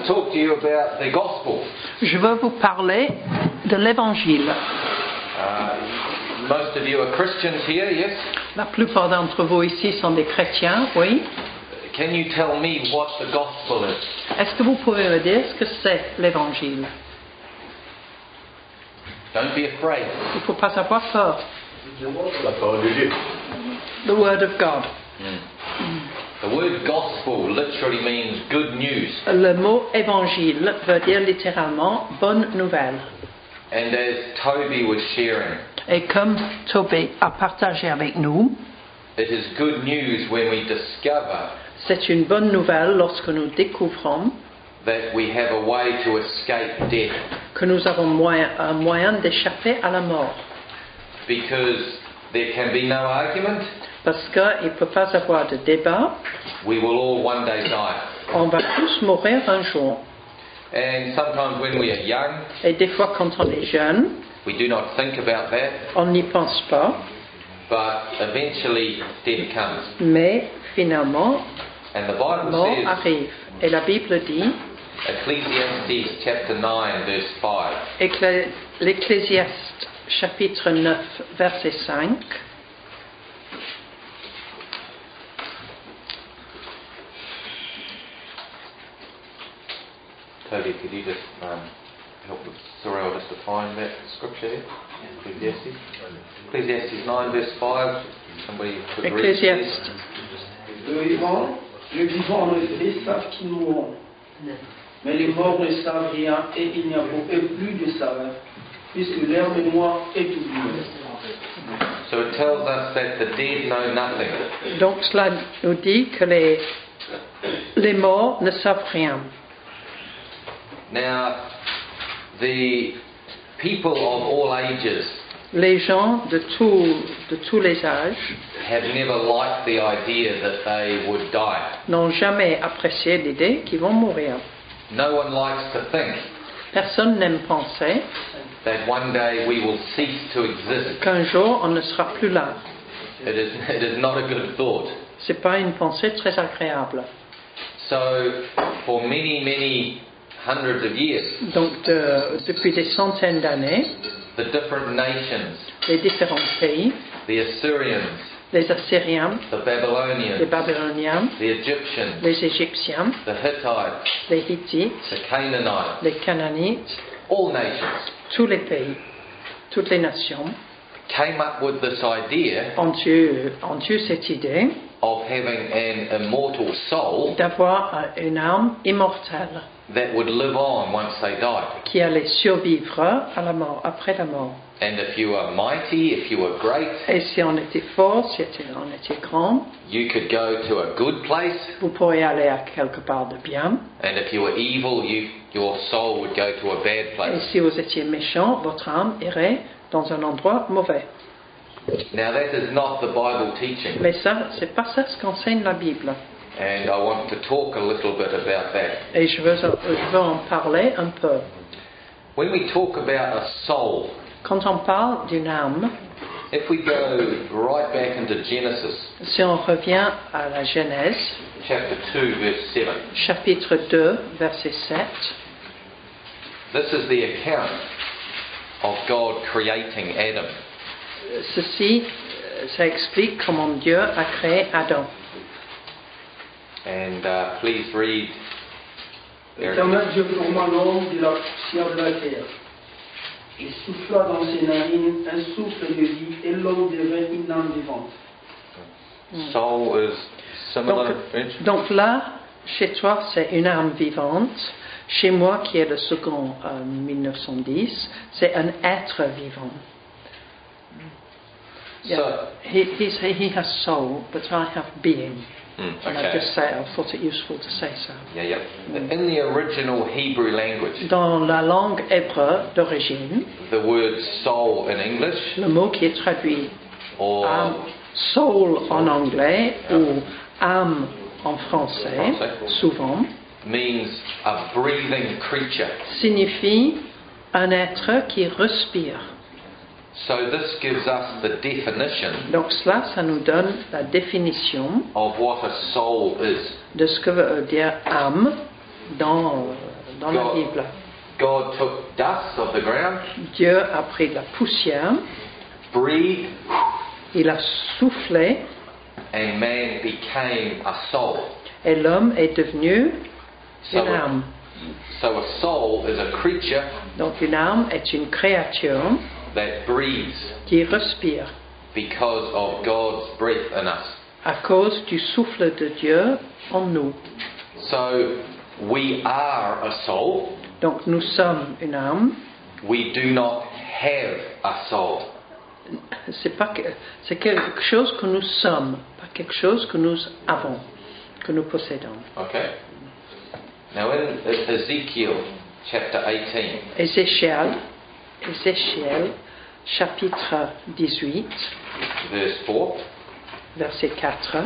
talk to you about the gospel. Je veux vous parler de l'Évangile. Most of you are Christians here, yes? La plupart d'entre vous ici sont des chrétiens, oui. Can you tell me what the gospel is? Est-ce que vous pouvez me dire ce que c'est l'Évangile? Don't be afraid. Il ne faut pas avoir peur. La parole de Dieu. The Word of God. The word gospel literally means good news. Le mot évangile veut dire littéralement bonne nouvelle. And as Toby was sharing, Et comme Toby a partagé avec nous, it is good news when we discover c'est une bonne nouvelle lorsque nous découvrons that we have a way to escape death. que nous avons un moyen d'échapper à la mort. Because there can be no argument, Parce qu'il ne peut pas y avoir de débat, we will all one day die. on va tous mourir un jour. And sometimes when we are young, Et des fois quand on est jeune, we do not think about that, on n'y pense pas, but eventually death comes. mais finalement, And the la Bible mort says, arrive. Et la Bible dit, Ecclesiastes chapter 9 verse 5, l'Ecclésiaste chapitre 9 verset 5, Toby, could you just help with Cyril just to find that scripture here? Ecclesiastes. Ecclesiastes 9 verse 5. Somebody could read this. Ecclésiaste. Le vivant en effet savent qu'ils mourront. Mais les morts ne savent rien et il n'y a plus de savoir, puisque leur mémoire est oubliée. So it tells us that the dead know nothing. Donc cela nous dit que les morts ne savent rien. Now, the people of all ages Les gens de tous les âges have never liked the idea that they would die. n'ont jamais apprécié l'idée qu'ils vont mourir. No one likes to think Personne n'aime penser that one day we will cease to exist. qu'un jour on ne sera plus là. It is not a good thought. C'est pas une pensée très agréable. So, for many hundreds of years, Donc depuis des centaines d'années, the different nations, les différents pays, the Assyrians, les Assyriens, the les Babylonians, Babyloniens, the Egyptians, les Égyptiens, the Hittites, les Hittites, the Canaanites, les Canaanites, all nations tous les pays, toutes les nations came up with this idea ont eu cette idée of having an immortal soul d'avoir une âme immortelle that would live on once they died. qui allait survivre à la mort, après la mort. And if you were mighty, if you were great, Et si on était fort, si on était grand, you could go to a good place. vous pourriez aller à quelque part de bien. And if you were evil, your soul would go to a bad Et place. si vous étiez méchant, votre âme irait dans un endroit mauvais. Now that is not the Bible teaching. Mais ça, c'est pas ça ce qu'enseigne la Bible. And I want to talk a little bit about that. Et je veux en parler un peu. When we talk about a soul, Quand on parle d'une âme, if we go right back into Genesis, si on revient à la Genèse, chapter 2, verse 7, chapitre 2, verset 7, this is the account of God creating Adam. ceci, ça explique comment Dieu a créé Adam. And please read. L'Éternel Dieu forma l'homme de la poussière de la terre. Il souffla dans ses narines un souffle de vie et l'homme devint une âme vivante. Soul is similar in French. Donc là, chez toi, c'est une âme vivante. Chez moi, qui est le second 1910, c'est un être vivant. Yeah. He has soul, but I have being. And I just I thought it useful to say so. Yeah. In the original Hebrew language, Dans la langue hébreu d'origine, the word soul in English le mot qui est traduit or soul en anglais ou âme en français, souvent, means a breathing creature. signifie un être qui respire. So this gives us the definition Donc cela, ça nous donne la définition of what a soul is. de ce que veut dire âme dans dans la God, Bible. God took dust of the ground, Dieu a pris de la poussière, breathed, il a soufflé and man became a soul. et l'homme est devenu So une âme. So a soul is a creature Donc une âme est une créature that breathes qui respire because of God's breath in us. à cause du souffle de Dieu en nous. So we are a soul. Donc nous sommes une âme. We do not have a soul. C'est quelque chose que nous sommes, pas quelque chose que nous avons, que nous possédons. Okay? Now in Ezekiel chapter 18, Ézéchiel, chapitre 18, verse 4, verset 4.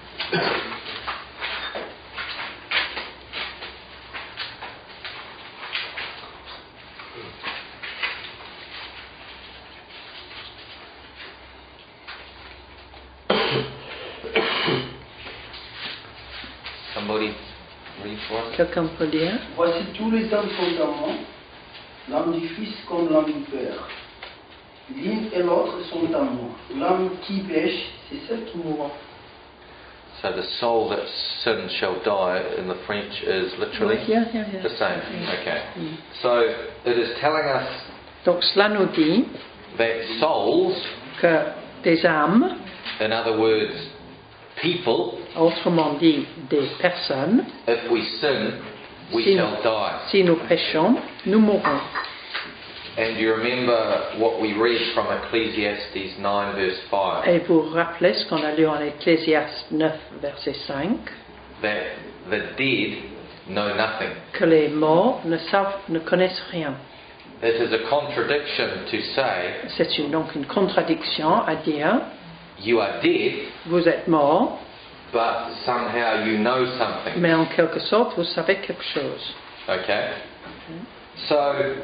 somebody read for us? Quelqu'un peut lire? Voici tous les âmes sont à moi, l'âme du Fils comme l'âme du Père. L'une et l'autre sont à moi. L'âme qui pêche, c'est celle qui mourra. So the soul that sins shall die in the French is literally Yeah. the same. Okay. So it is telling us Donc cela nous dit that souls, que des âmes, in other words, people, autrement dit des personnes, if we sin, we Si- shall die. si nous péchons, nous mourrons. And you remember what we read from Ecclesiastes 9 verse 5, Et vous vous rappelez ce qu'on a lu en Ecclésiaste 9, verset 5, that the dead know nothing. que les morts ne connaissent rien. It is a contradiction to say C'est donc une contradiction à dire, you are dead, vous êtes mort, but somehow you know something. mais en quelque sorte, vous savez quelque chose. Okay? So,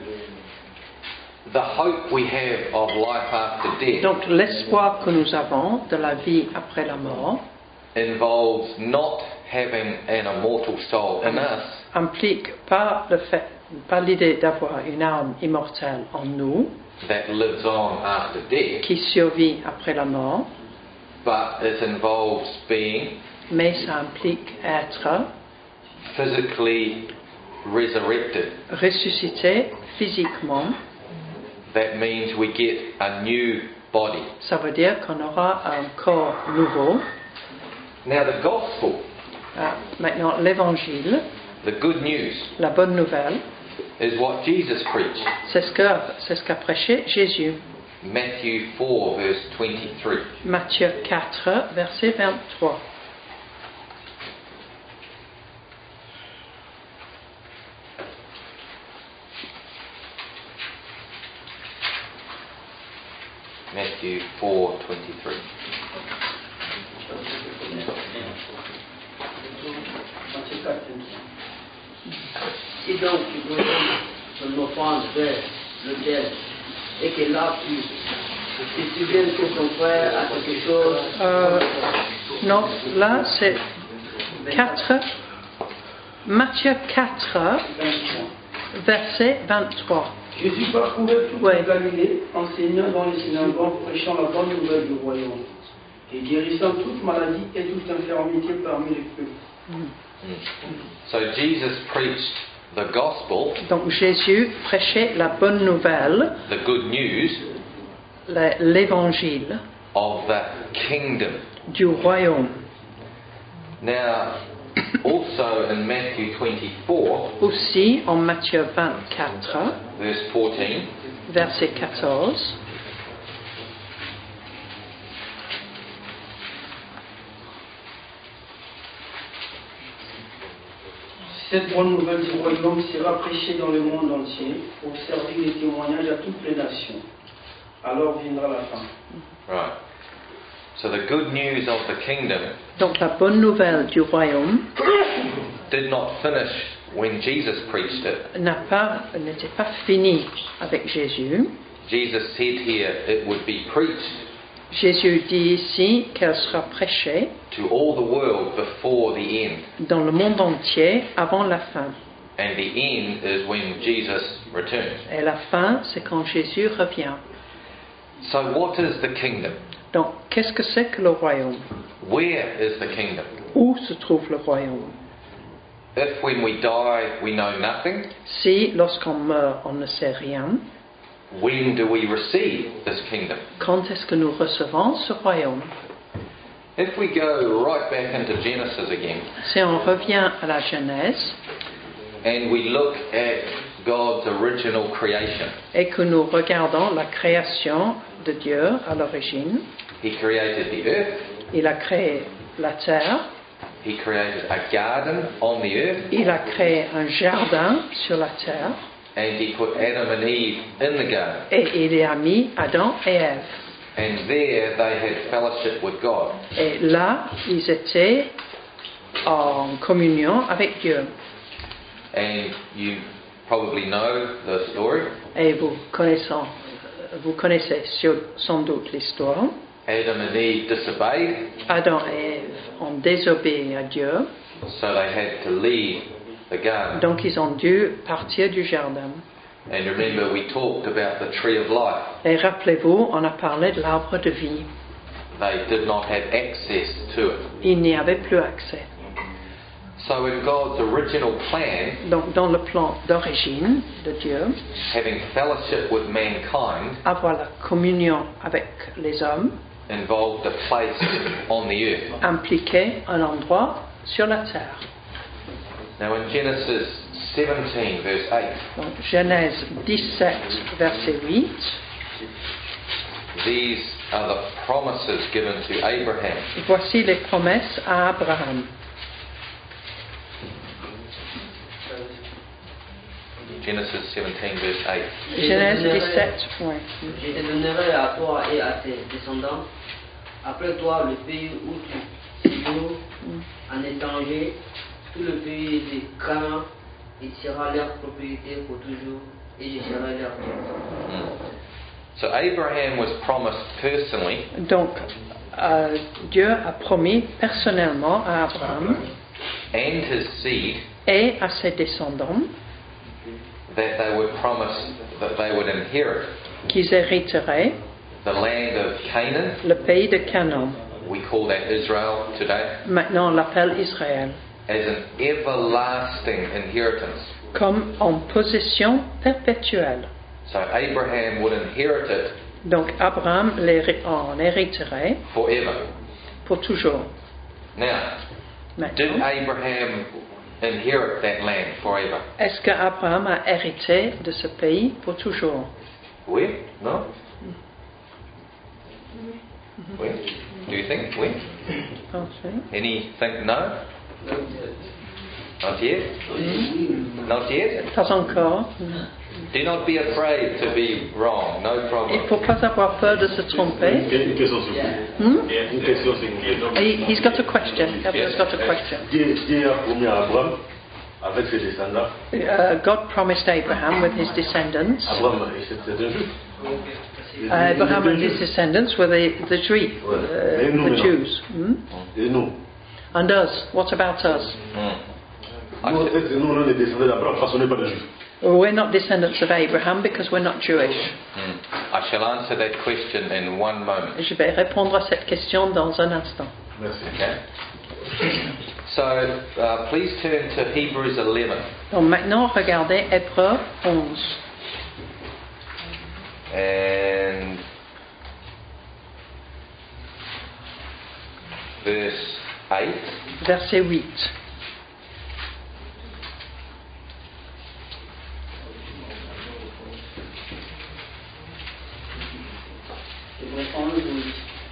the hope we have of life after death Donc l'espoir que nous avons de la vie après la mort involves not having an immortal soul in us, implique pas l'idée d'avoir une âme immortelle en nous, that lives on after death, qui survit après la mort, but it involves being mais ça implique être physically resurrected. ressuscité physiquement. That means we get a new body. Ça veut dire qu'on aura un corps nouveau. Now, the gospel, Maintenant, l'évangile, the good news, la bonne nouvelle, is what Jesus preached. c'est ce qu'a prêché Jésus. Matthew 4, verse 23. Matthieu 4, verset 23. Matthew 4, 23. Matthieu 4, Si donc tu donnes ton offrande vers l'autel et que là tu te souviens que ton frère a quelque chose, Non, là c'est 4, Matthieu 4, 23. verset 23. Jésus parcourait toute Ouais. la Galilée, enseignant dans les synagogues, prêchant la bonne nouvelle du royaume, et guérissant toute maladie et toute infirmité parmi les peuples. So Jesus preached the gospel, Donc Jésus prêchait la bonne nouvelle, the good news l'évangile of the kingdom. du royaume. Now, also in Matthew 24, Aussi en Matthieu 24, verse 14, verset 14, Cette bonne nouvelle du royaume sera prêchée dans le monde entier pour servir de témoignage à toutes les nations. Alors viendra la fin. right. So the good news of the kingdom donc la bonne nouvelle du royaume did not finish when Jesus preached it. n'était pas finie avec Jésus. Jesus said here it would be preached Jésus dit ici qu'elle sera prêchée to all the world before the end. dans le monde entier avant la fin. and the end is when Jesus returns. Et la fin, c'est quand Jésus revient. So what is the kingdom? Donc, qu'est-ce que c'est que le royaume? Where is the kingdom? Où se trouve le royaume? If when we die we know nothing, Si, lorsqu'on meurt, on ne sait rien, when do we receive this kingdom? quand est-ce que nous recevons ce royaume? If we go right back into Genesis again, Si on revient à la Genèse and we look at God's original creation, et que nous regardons la création de Dieu à l'origine, He created the earth, il a créé la terre, He created a garden on the earth, il a créé un jardin sur la terre and He put Adam and Eve in the garden. et il y a mis Adam et Ève. And there they had fellowship with God. Et là, ils étaient en communion avec Dieu. And you probably know the story. Et vous connaissez sans doute l'histoire. Adam and Eve disobeyed, Adam et Ève ont désobéi à Dieu, so they had to leave the garden. donc ils ont dû partir du jardin. And remember, we talked about the tree of life. Et rappelez-vous, on a parlé de l'arbre de vie. They did not have access to it. Il n'y avait plus accès. So in God's original plan, Donc dans le plan d'origine de Dieu, having fellowship with mankind avoir la communion avec les hommes involved a place on the earth. impliquait un endroit sur la terre. Now in Genesis 17 verse 8, Donc Genèse 17, verset 8. these are the promises given to Abraham. Voici les promesses à Abraham. Genesis 17 verse 8. Genèse 17, oui. Je te donnerai à toi et à tes descendants, après toi, le pays où tu séjournes en étranger, tout le pays de Canaan, il sera leur propriété pour toujours, et je serai leur Dieu. So Abraham was promised personally Donc Dieu a promis personnellement à Abraham and his seed et à ses descendants that they would inherit qu'ils hériteraient the land of Canaan. le pays de Canaan. We call that Israel today, Maintenant on l'appelle Israël, as an everlasting inheritance. comme en possession perpétuelle. So Abraham would inherit it Donc Abraham en hériterait forever. pour toujours. Now, did Maintenant, Abraham inherit that land forever? est-ce qu'Abraham a hérité de ce pays pour toujours? Oui? No? Oui? Do you think? Oui? Pensez. Anything? No? Not yet? Not yet? Pas encore. Do not be afraid to be wrong. No Il ne problem. faut pas avoir peur de se tromper. Une question, s'il vous plaît. Une question, s'il vous plaît. He's got a question. Gabriel's got a question. Dieu a promis à Abraham, avec ses descendants, God promised Abraham with his descendants. Abraham, c'est un juif. Abraham and his descendants were the Jews, the Jews. Et nous, And us, what about us? I nous, en sh- fait, nous, on est des descendants d'Abraham parce qu'on n'est pas des juifs. We're not descendants of Abraham because we're not Jewish. I shall answer that question in one moment. Je vais répondre à cette question dans un instant. Merci. Okay? So, please turn to Hebrews 11. Donc maintenant, regardez Hébreux 11. And verse 8. Verset 8. Je reprends le 12.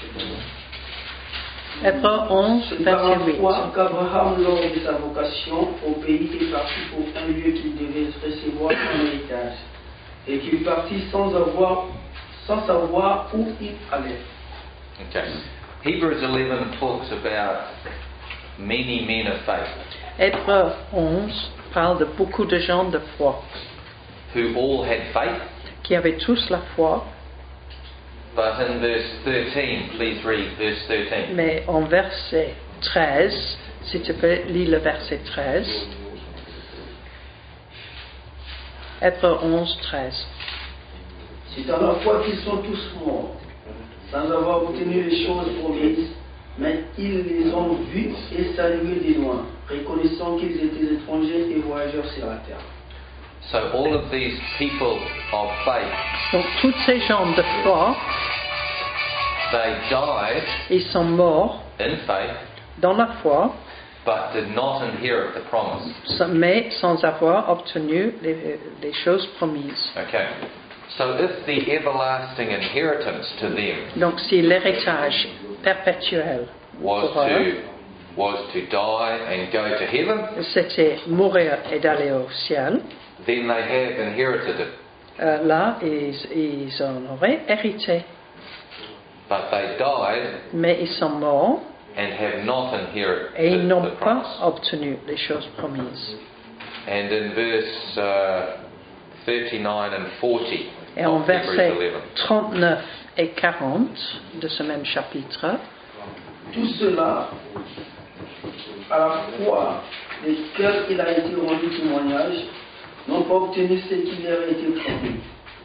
Hébreux 11, C'est par verset la 8. foi qu'Abraham, lors de sa vocation au pays, est parti pour un lieu qu'il devait recevoir comme héritage, et qu'il partit sans savoir où il allait. Okay. Hebrews 11 talks about many men of faith Hébreux 11 parle de beaucoup de gens de foi who all had faith. qui avaient tous la foi, But in verse 13, please read verse 13. mais en verset 13, s'il te plaît, lis le verset 13. Hébreux 11, 13. C'est à la fois qu'ils sont tous morts, sans avoir obtenu les choses promises, mais ils les ont vus et salués des loin, reconnaissant qu'ils étaient étrangers et voyageurs sur la terre. So all of these people of faith, Donc, tous ces gens de foi, they died ils sont morts in faith, dans la foi, but did not inherit the promise. mais sans avoir obtenu les choses promises. Okay. So if the everlasting inheritance to them Donc, si l'héritage perpétuel was pour eux, to die and go to heaven, c'était mourir et d'aller au ciel, then they have inherited it. là, ils en auraient hérité. But they died Mais ils sont morts and have not inherited et ils n'ont the pas promise. obtenu les choses promises. And in verse 39 and 40 Et en of Hebrews versets 11, 39 et 40 de ce même chapitre, Tout cela, à la fois desquels il a été rendu témoignage, n'ont pas obtenu ce qui leur a été promis.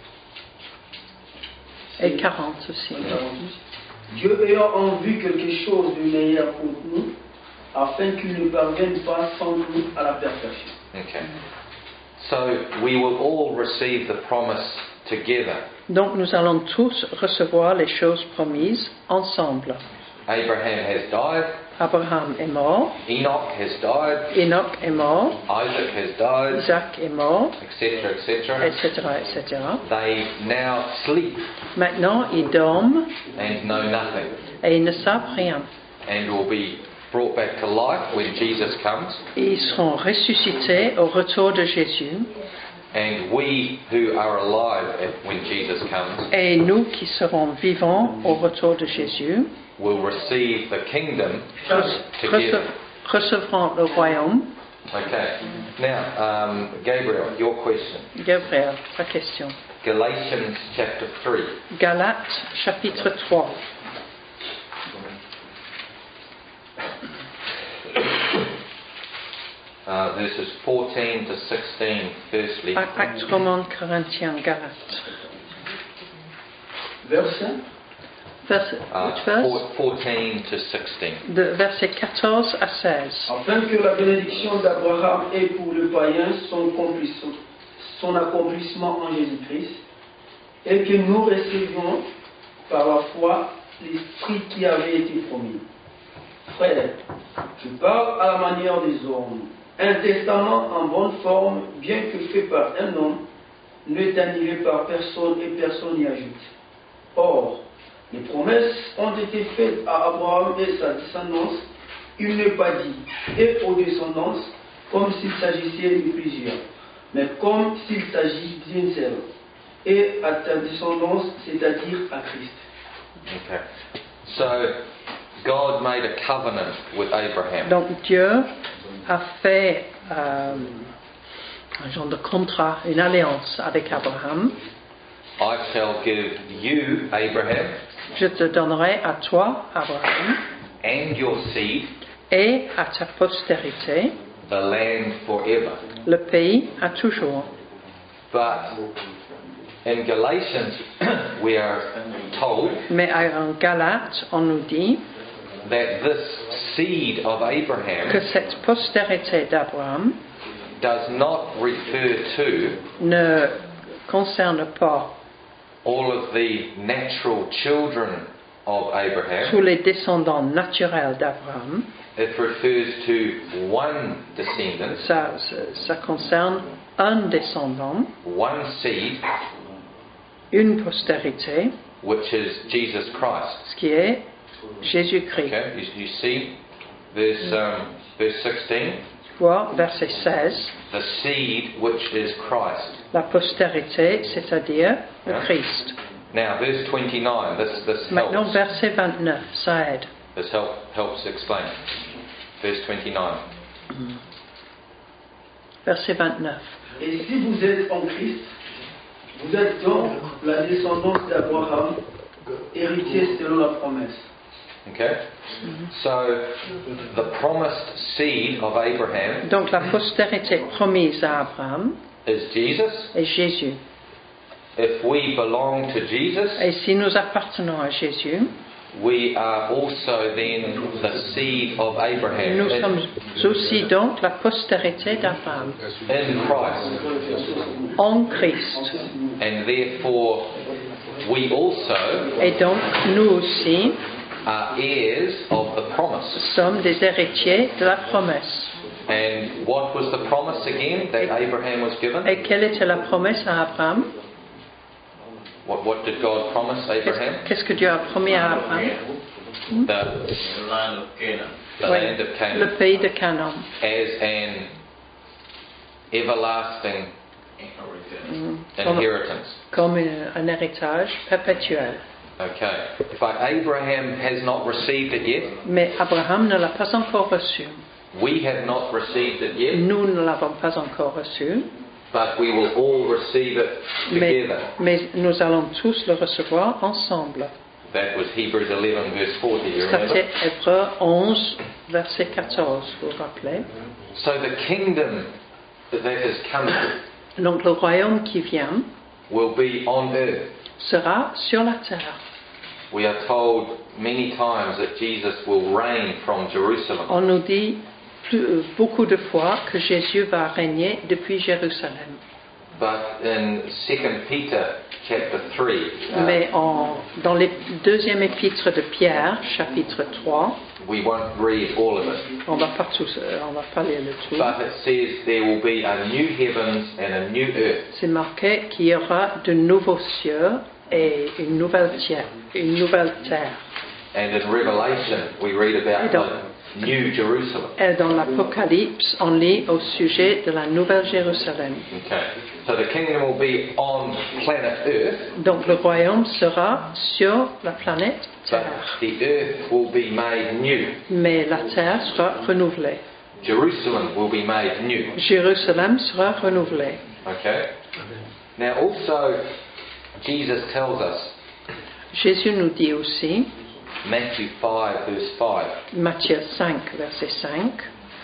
et 40 aussi. Dieu ayant en vue quelque chose de meilleur pour nous, afin qu'ils ne parviennent pas sans nous à la perfection. okay. So we will all receive the promise together. Donc nous allons tous recevoir les choses promises ensemble. Abraham has died, Abraham est mort, Enoch has died, Enoch est mort, Isaac has died, Isaac est mort, etc., etc. etc., etc. They now sleep Maintenant, ils dorment and know nothing, et ils ne savent rien. and will be brought back to life when Jesus comes. Ils seront ressuscités au retour de Jésus. And we who are alive when Jesus comes Et nous qui serons vivants au retour de Jésus will receive the kingdom together. recevront le royaume. Okay. Now, Gabriel, your question. Gabriel, ta question. Galatians chapter 3. Galates chapitre 3. Verses 14 to 16, firstly. Acte romain Corinthiens, Galates. Verset Which verse? 14 to 16. De versets 14 à 16. afin que la bénédiction d'Abraham ait pour le païen son accomplissement en Jésus-Christ, et que nous recevions par la foi l'Esprit qui avait été promis. Frère, je parle à la manière des hommes. Un testament en bonne forme, bien que fait par un homme, n'est annulé par personne et personne n'y ajoute. Or, les promesses ont été faites à Abraham et sa descendance. Il n'est pas dit et aux descendances comme s'il s'agissait de plusieurs, mais comme s'il s'agit d'une seule, et à ta descendance, c'est-à-dire à Christ. Okay. So, God made a covenant with Abraham. Donc Dieu a fait un genre de contrat, une alliance avec Abraham. I shall give you, Abraham, Je te donnerai à toi, Abraham, and your seed et à ta postérité the land forever. le pays à toujours. But in Galatians, we are told Mais en Galates, on nous dit that this seed of que Abraham cette postérité d'Abraham does not refer to ne concerne pas all of the natural children of tous Abraham. les descendants naturels d'Abraham. It refers to one descendant, Ça concerne un descendant, one seed, une postérité, which is Jesus Christ. ce qui est Jésus-Christ. Okay, you see verse 16, Tu vois, verset 16, the seed which is Christ. la postérité, c'est-à-dire le Christ. Now, verse 29, this Maintenant, helps. verset 29, ça aide. This helps explain. Verse 29. Verset 29. Et si vous êtes en Christ, vous êtes donc la descendance d'Abraham, héritier selon la promesse. Okay? So, the promised seed of Abraham Donc, la postérité promise à Abraham is Jesus. est Jésus. If we belong to Jesus, Et si nous appartenons à Jésus, we are also then the seed of Abraham nous sommes aussi donc la postérité d'Abraham in Christ. en Christ. And therefore, we also Et donc nous aussi are heirs of the promise. sommes des héritiers de la promesse. And what was the promise again that Abraham was given? Et quelle était la promesse à Abraham? What did God promise Abraham? Qu'est-ce que Dieu a promis à Abraham? The land of Canaan. land of Le Canaan pays de Canaan. as an everlasting Comme, inheritance. comme un héritage perpétuel. Okay. But Abraham has not received it yet. Mais Abraham ne l'a pas encore reçu. We have not received it yet. Nous ne l'avons pas encore reçu. But we will all receive it Mais, together. mais nous allons tous le recevoir ensemble. That was Hebrews 11 verse 40, you Ça remember? c'est Hébreux 11, verset 14, vous vous rappelez? So the kingdom that has come Donc le royaume qui vient will be on earth. sera sur la terre. We are told many times that Jesus will reign from Jerusalem. On nous dit beaucoup de fois que Jésus va régner depuis Jérusalem. But in 2 Peter chapter 3, Mais dans le deuxième épître de Pierre, chapitre 3, we won't read all of it. on va pas lire le tout. But it says there will be a new heavens and a new earth. C'est marqué qu'il y aura de nouveaux cieux et une nouvelle terre. And in Revelation, we read about Et dans- the new Jerusalem. Et dans l'Apocalypse, on lit au sujet de la Nouvelle Jérusalem. Okay. So the kingdom will be on planet Earth, Donc le royaume sera sur la planète but Terre. the earth will be made new. Mais la terre sera renouvelée. Jerusalem will be made new. Jérusalem sera renouvelée. Okay? Now also, Jesus tells us, Jésus nous dit aussi, Matthew 5 verse 5, Matthieu 5, verset 5,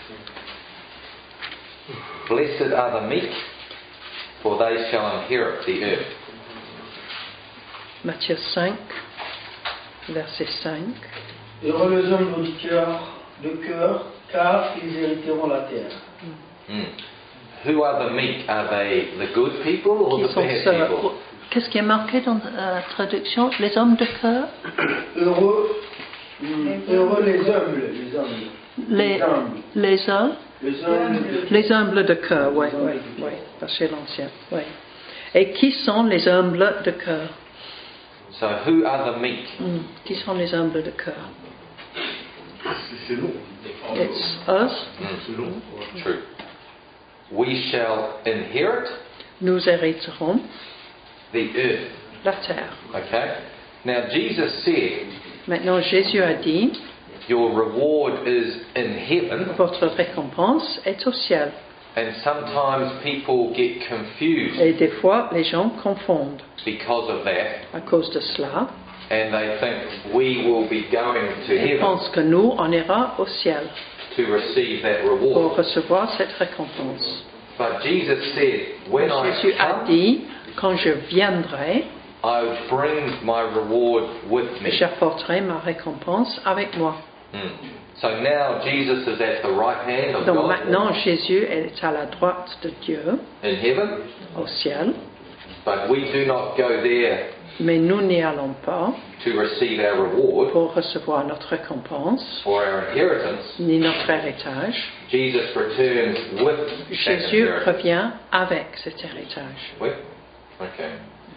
Blessed are the meek, for they shall inherit the earth. Matthieu 5, verset 5. Heureux les hommes de cœur, car ils hériteront la terre. Who are the meek? Are they the good people or Qui the sont bad ceux- people? Qu'est-ce qui est marqué dans la traduction? Les hommes de cœur? Heureux les humbles, Les humbles. hommes? Les humbles. Les humbles de cœur, oui, c'est l'ancien, oui. Et qui sont les humbles de cœur? So who are the meek? Qui sont les humbles de cœur? C'est nous. It's us. True. We shall inherit Nous hériterons the earth. la terre. Okay? Now Jesus said, Maintenant, Jésus a dit, your reward is in heaven, votre récompense est au ciel. and sometimes people get confused Et des fois, les gens confondent because of that, à cause de cela. and they think we will be going to Ils heaven pensent que nous, on ira au ciel to receive that pour reward. recevoir cette récompense. But Jesus said, when I Jésus a come, dit, quand je viendrai, I bring my reward with me. j'apporterai ma récompense avec moi. So now Jesus is at the right hand of Donc God maintenant, Jésus est à la droite de Dieu, in heaven, au ciel, but we do not go there mais nous n'y allons pas to receive our reward pour recevoir notre récompense, or our inheritance. ni notre héritage. Jesus returns with that Jésus inheritance. revient avec cet héritage. Oui? Okay.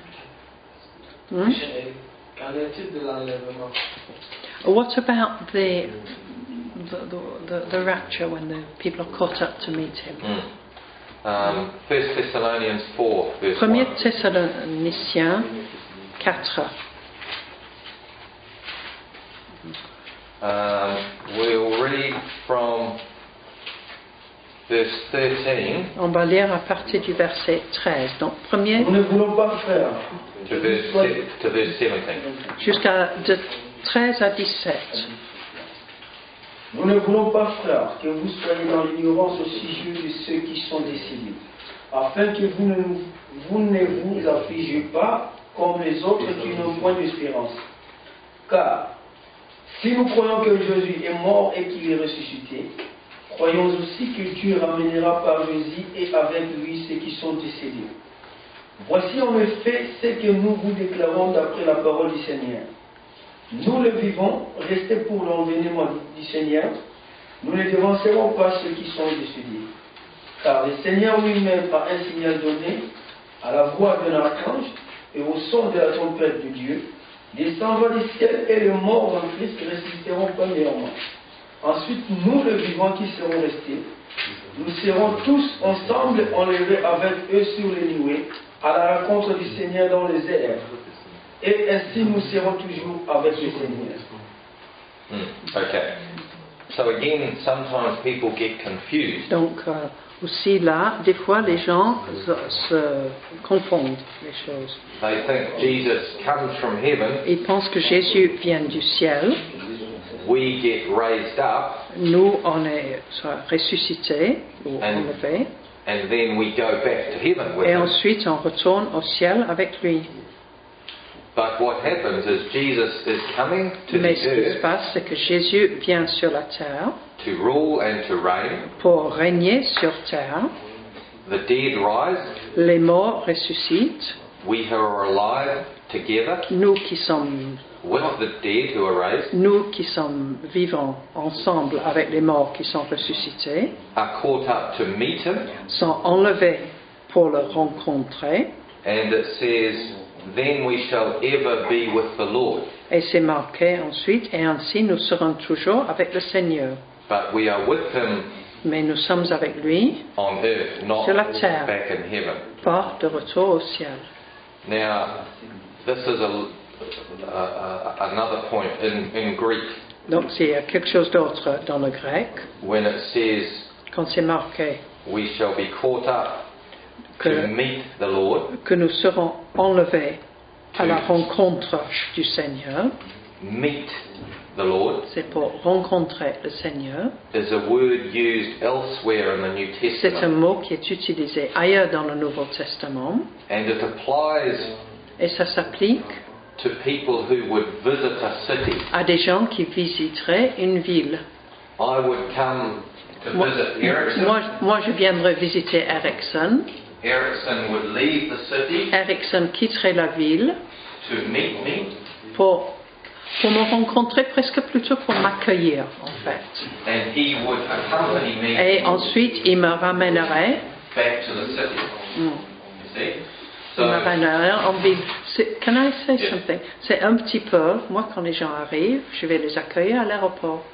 Qu'en est-il de l'enlèvement? What about the rapture when the people are caught up to meet him? 1 Thessalonians 4 verse 1 1. Thessaloniciens 4. We'll read from verse 13 On va lire à partir du verset 13. Donc, premier Nous ne voulons pas faire to verse 17. jusqu'à de 13 à 17. Nous ne voulons pas, frères, que vous soyez dans l'ignorance au sujet de ceux qui sont décédés, afin que vous ne vous affligez pas comme les autres qui n'ont point d'espérance. Car si nous croyons que Jésus est mort et qu'il est ressuscité, croyons aussi que Dieu ramènera par Jésus et avec lui ceux qui sont décédés. Voici en effet ce que nous vous déclarons d'après la parole du Seigneur. Nous le vivons, restés pour l'envénement du Seigneur, nous ne devancerons pas ceux qui sont décédés. Car le Seigneur lui-même a un signal donné, à la voix d'un archange et au son de la trompette de Dieu, descendra du ciel et les morts en Christ ressusciteront premièrement. Ensuite, nous le vivants qui serons restés, nous serons tous ensemble enlevés avec eux sur les nuées, à la rencontre du Seigneur dans les airs. Et ainsi nous serons toujours avec le Seigneur. Okay. So again, sometimes people get confused. Donc, aussi là, des fois, les gens se confondent les choses. They think Jesus comes from heaven, Ils pensent que Jésus vient du ciel. we get raised up, Nous, on est soit ressuscités ou enlevés. and then we go back to heaven with Et him. ensuite, on retourne au ciel avec lui. But what happens is Jesus is coming to Mais the ce qui se earth passe, c'est que Jésus vient sur la terre to rule and to reign. pour régner sur terre. The dead rise. Les morts ressuscitent. We who are alive together Nous qui sommes, with the dead who are raised nous qui sommes vivants ensemble avec les morts qui sont ressuscités, are caught up to meet him. sont enlevés pour le rencontrer. And it says, then we shall ever be with the Lord. Et c'est marqué ensuite, et ainsi nous serons toujours avec le Seigneur. But we are with him Mais nous sommes avec lui, on earth, not sur la terre, back in heaven. pas de retour au ciel. Now, this is another point in Greek Donc c'est quelque chose d'autre dans le grec, when it says quand c'est marqué we shall be caught up to que, meet the Lord. que nous serons enlevés à la rencontre du Seigneur. Meet the Lord C'est pour rencontrer le Seigneur. is a word used elsewhere in the New C'est un Testament, mot qui est utilisé ailleurs dans le Nouveau Testament and it applies et ça s'applique to people who would visit a city. à des gens qui visiteraient une ville. I would come to Moi, visit Ericsson. moi, je viendrais visiter Ericsson. Ericsson would leave the city Ericsson quitterait la ville to meet me, pour me rencontrer, presque plutôt pour m'accueillir en fait. and he would accompany me Et ensuite, il me ramènerait, back to the city. You see? il me So, ramènerait en ville. Can I say Yes. something? C'est un petit peu, moi quand les gens arrivent, je vais les accueillir à l'aéroport.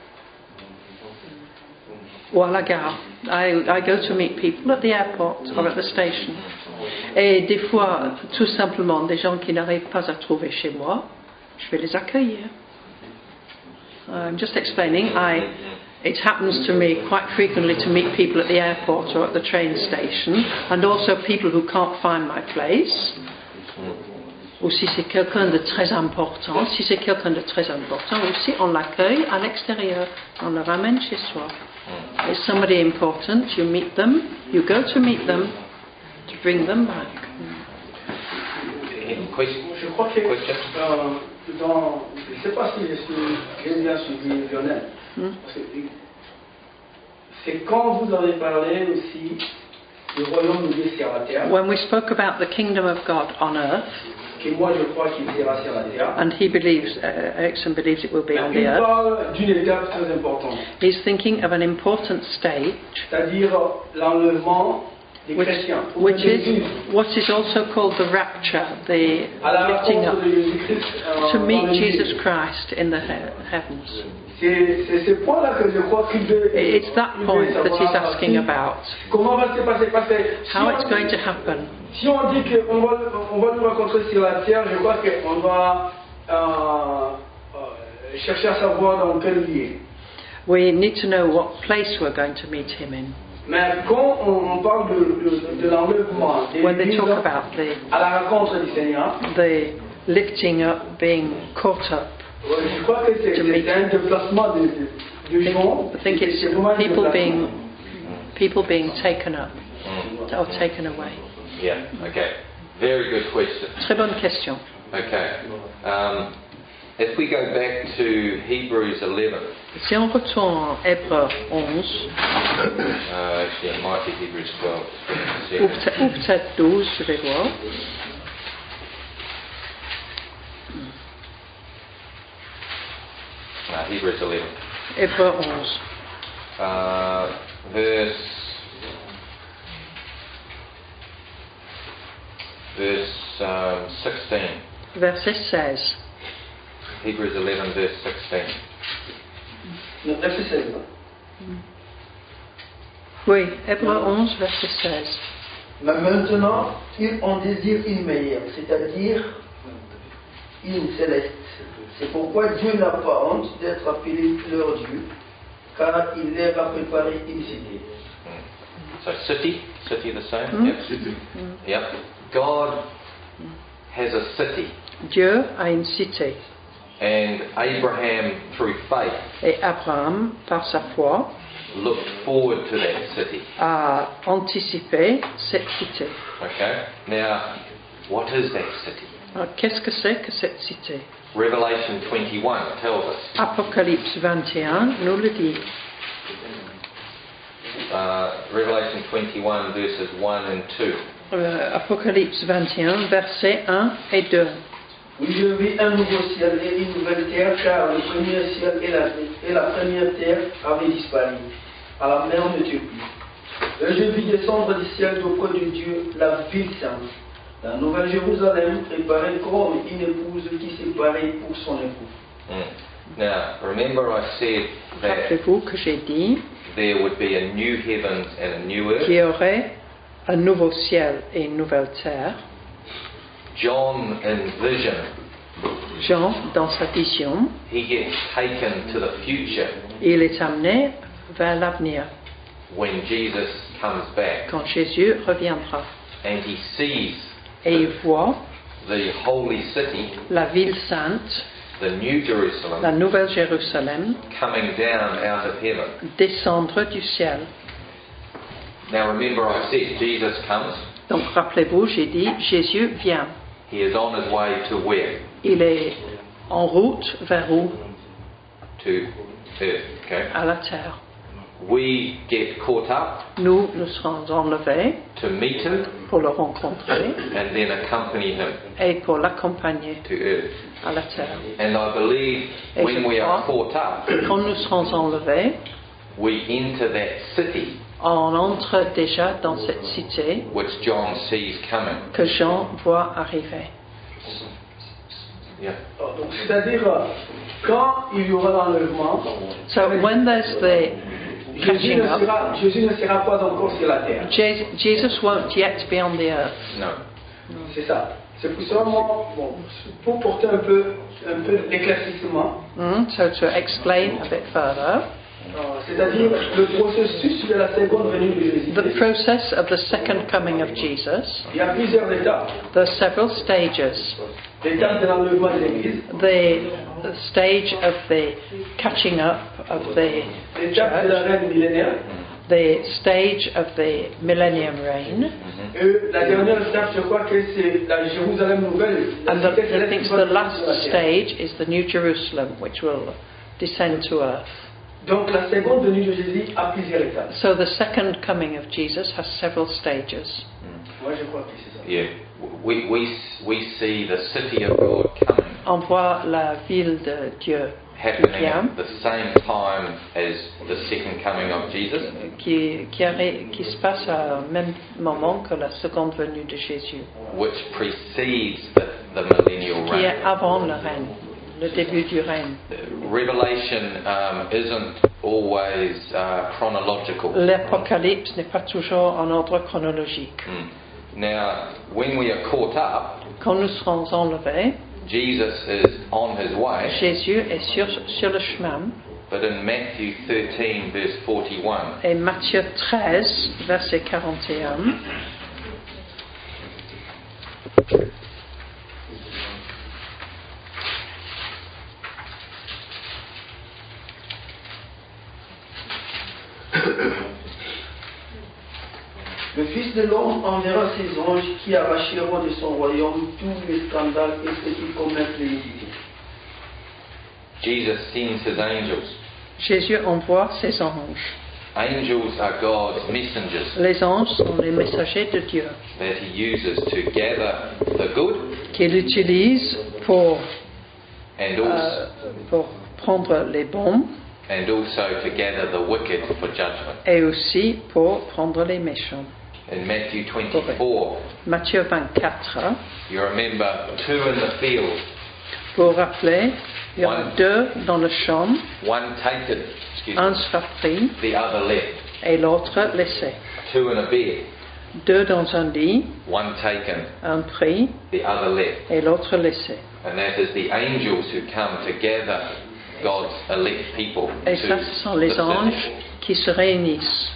Ou à la gare. I go to meet people at the airport or at the station. Et des fois, tout simplement, des gens qui n'arrivent pas à trouver chez moi, je vais les accueillir. I'm just explaining. It happens to me quite frequently to meet people at the airport or at the train station, and also people who can't find my place. Ou si c'est quelqu'un de très important, aussi on l'accueille à l'extérieur, on le ramène chez soi. It's somebody important, you meet them, you go to meet them, to bring them back. question? Je crois que Question? je ne sais pas si j'ai bien suivi Lionel. Parce que c'est quand vous avez parlé aussi du royaume de Dieu sur la terre, When we spoke about the kingdom of God on earth, que moi je crois qu'il sera sur la terre, and he believes, Erickson believes it will be on the il earth, parle d'une étape très importante, he's thinking of an important stage, c'est-à-dire l'enlèvement des chrétiens, ou which des is juifs, what is also called the rapture, the à la lifting rencontre up, de Jésus-Christ to dans meet les Jesus cieux. Christ in the heavens. C'est ce point-là que je crois qu'il veut It's that il point veut that he's savoir asking about, comment va se passer, parce que how it's going to happen. si on dit qu'on va nous rencontrer sur la terre, je crois qu'on va chercher à savoir dans quel lieu. We need to know what place we're going to meet him in. Mais quand on parle de l'enlèvement, When they talk about à la rencontre du Seigneur, the lifting up, being caught up, je crois que c'est un déplacement de gens. I think it's C'est vraiment un people déplacement. being taken up. removed or taken away? Yeah, okay. Very good question. Très bonne question. Okay. If we go back to Hebrews 11, Si on retourne en Hébreux 11, actually it might be Hebrews 12. ou peut-être 12, je vais voir. Hebrews 11. Hébreux 11. Verse 16. Verset 16. Hebrews 11, verse 16. Le verset 16. Oui, Hébreux 11, verset 16. Mais maintenant, ils en désirent une meilleure, c'est-à-dire une céleste. C'est pourquoi Dieu n'a pas honte d'être appelé leur Dieu, car il leur a préparé une cité. So city the same? Yep. Yep. God has a city. Dieu a une cité. And Abraham, through faith, Et Abraham, par sa foi, looked forward to that city. a anticipé cette cité. Okay? Now, what is that city? Alors, qu'est-ce que c'est que cette cité? Revelation 21 tells us. Apocalypse 21 nous le dit. Revelation 21 verses 1 and 2. Apocalypse 21, versets 1 et 2. Oui, je vis un nouveau ciel et une nouvelle terre, car le premier ciel et la première terre avaient disparu. À la mer n'était plus. Et je vis descendre du ciel d'auprès de Dieu la ville sainte, la nouvelle Jérusalem, préparée comme une épouse qui s'est parée pour son époux. Now, remember I said that Rappelez-vous que j'ai dit there would be a new heavens and a new earth. qu'il y aurait un nouveau ciel et une nouvelle terre. John in vision, Jean, dans sa vision, he gets taken to the future il est amené vers l'avenir, when Jesus comes back, quand Jésus reviendra. and he sees Et il voit the holy city, la ville sainte, the new Jerusalem, la nouvelle Jérusalem, coming down out of heaven. descendre du ciel. Now remember I said Jesus comes, Donc rappelez-vous, j'ai dit, Jésus vient. he is on his way to where? Il est en route vers où? To earth, okay? À la terre. We get caught up Nous serons enlevés to meet him pour le rencontrer and then accompany him et pour l'accompagner to earth. à la terre. And I believe Et when je we are crois caught up, que quand nous serons enlevés, we enter that city on entre déjà dans cette cité which John sees coming. que Jean voit arriver. Yeah. Donc, c'est-à-dire, quand il y aura l'enlèvement, So when there's the catching up, Jésus ne sera pas encore sur la terre. Jesus won't yet be on the earth. No. C'est ça. C'est pour ça, pour porter un peu l'éclaircissement, So to explain a bit further, c'est-à-dire le processus de la seconde venue de Jésus. the process of the second coming of Jesus, Il y a plusieurs étapes. there are several stages. L'étape de l'enlèvement de l'Église, The stage of the catching up of the l'étape de la church, règne millénaire, the stage of the millennium reign, et la dernière étape, je crois que c'est la Jérusalem nouvelle. and La cité I céleste think qui va the last descendre sur la terre. stage is the New Jerusalem, which will descend to earth. Donc la seconde venue de Jésus a plusieurs étapes. So the second coming of Jesus has several stages. Moi je crois que c'est ça. Yeah. We see the city of God coming, On voit la ville de Dieu happening vient, at the same time as the second coming of Jesus. qui se passe au même moment que la seconde venue de Jésus, Which precedes the millennial qui est reign. avant le règne, le début du règne. Revelation isn't always chronological. L'Apocalypse n'est pas toujours en ordre chronologique. Now, when we are caught up, Quand nous serons enlevés, Jesus is on his way, Jésus est sur le chemin. but in Matthew 13, verse 41, Et Matthieu 13, verset 41, Le Fils de l'homme l'homme enverra ses anges qui arracheront de son royaume tous les scandales et ceux qui commettent l'iniquité. Jesus sends his angels. Jésus envoie ses anges. Angels are God's messengers Les anges sont les messagers de Dieu that he uses to gather the good qu'il utilise pour and prendre les bons also to gather the wicked for judgment. et aussi pour prendre les méchants. In Matthew 24, Matthieu 24, you remember two in the field, pour rappeler, il y en a deux dans le champ, one taken, un sera pris the other left. et l'autre laissé. Two in a bed, Deux dans un lit, one taken, un pris the other left. et l'autre laissé. And that is the angels who come to gather God's elect people Et to ça, ce sont the les city. anges qui se réunissent,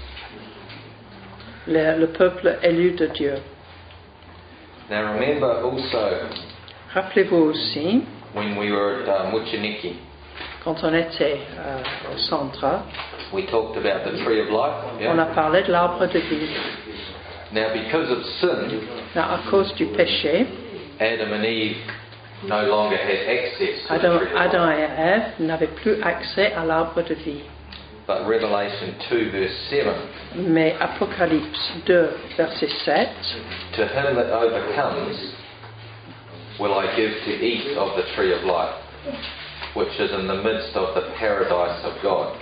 le peuple élu de Dieu. Now remember also Rappelez-vous aussi, when we were at Muchiniki, quand on était au centre, we talked about the tree of life. on a Yeah? parlé de l'arbre de vie. Now because of sin, À cause du péché, Adam and Eve no longer had access to the Adam, tree of life. Adam et Ève n'avaient plus accès à l'arbre de vie. But Revelation 2 verse 7, Mais Apocalypse 2, verset 7, to him that overcomes will I give to eat of the tree of life, which is in the midst of the paradise of God.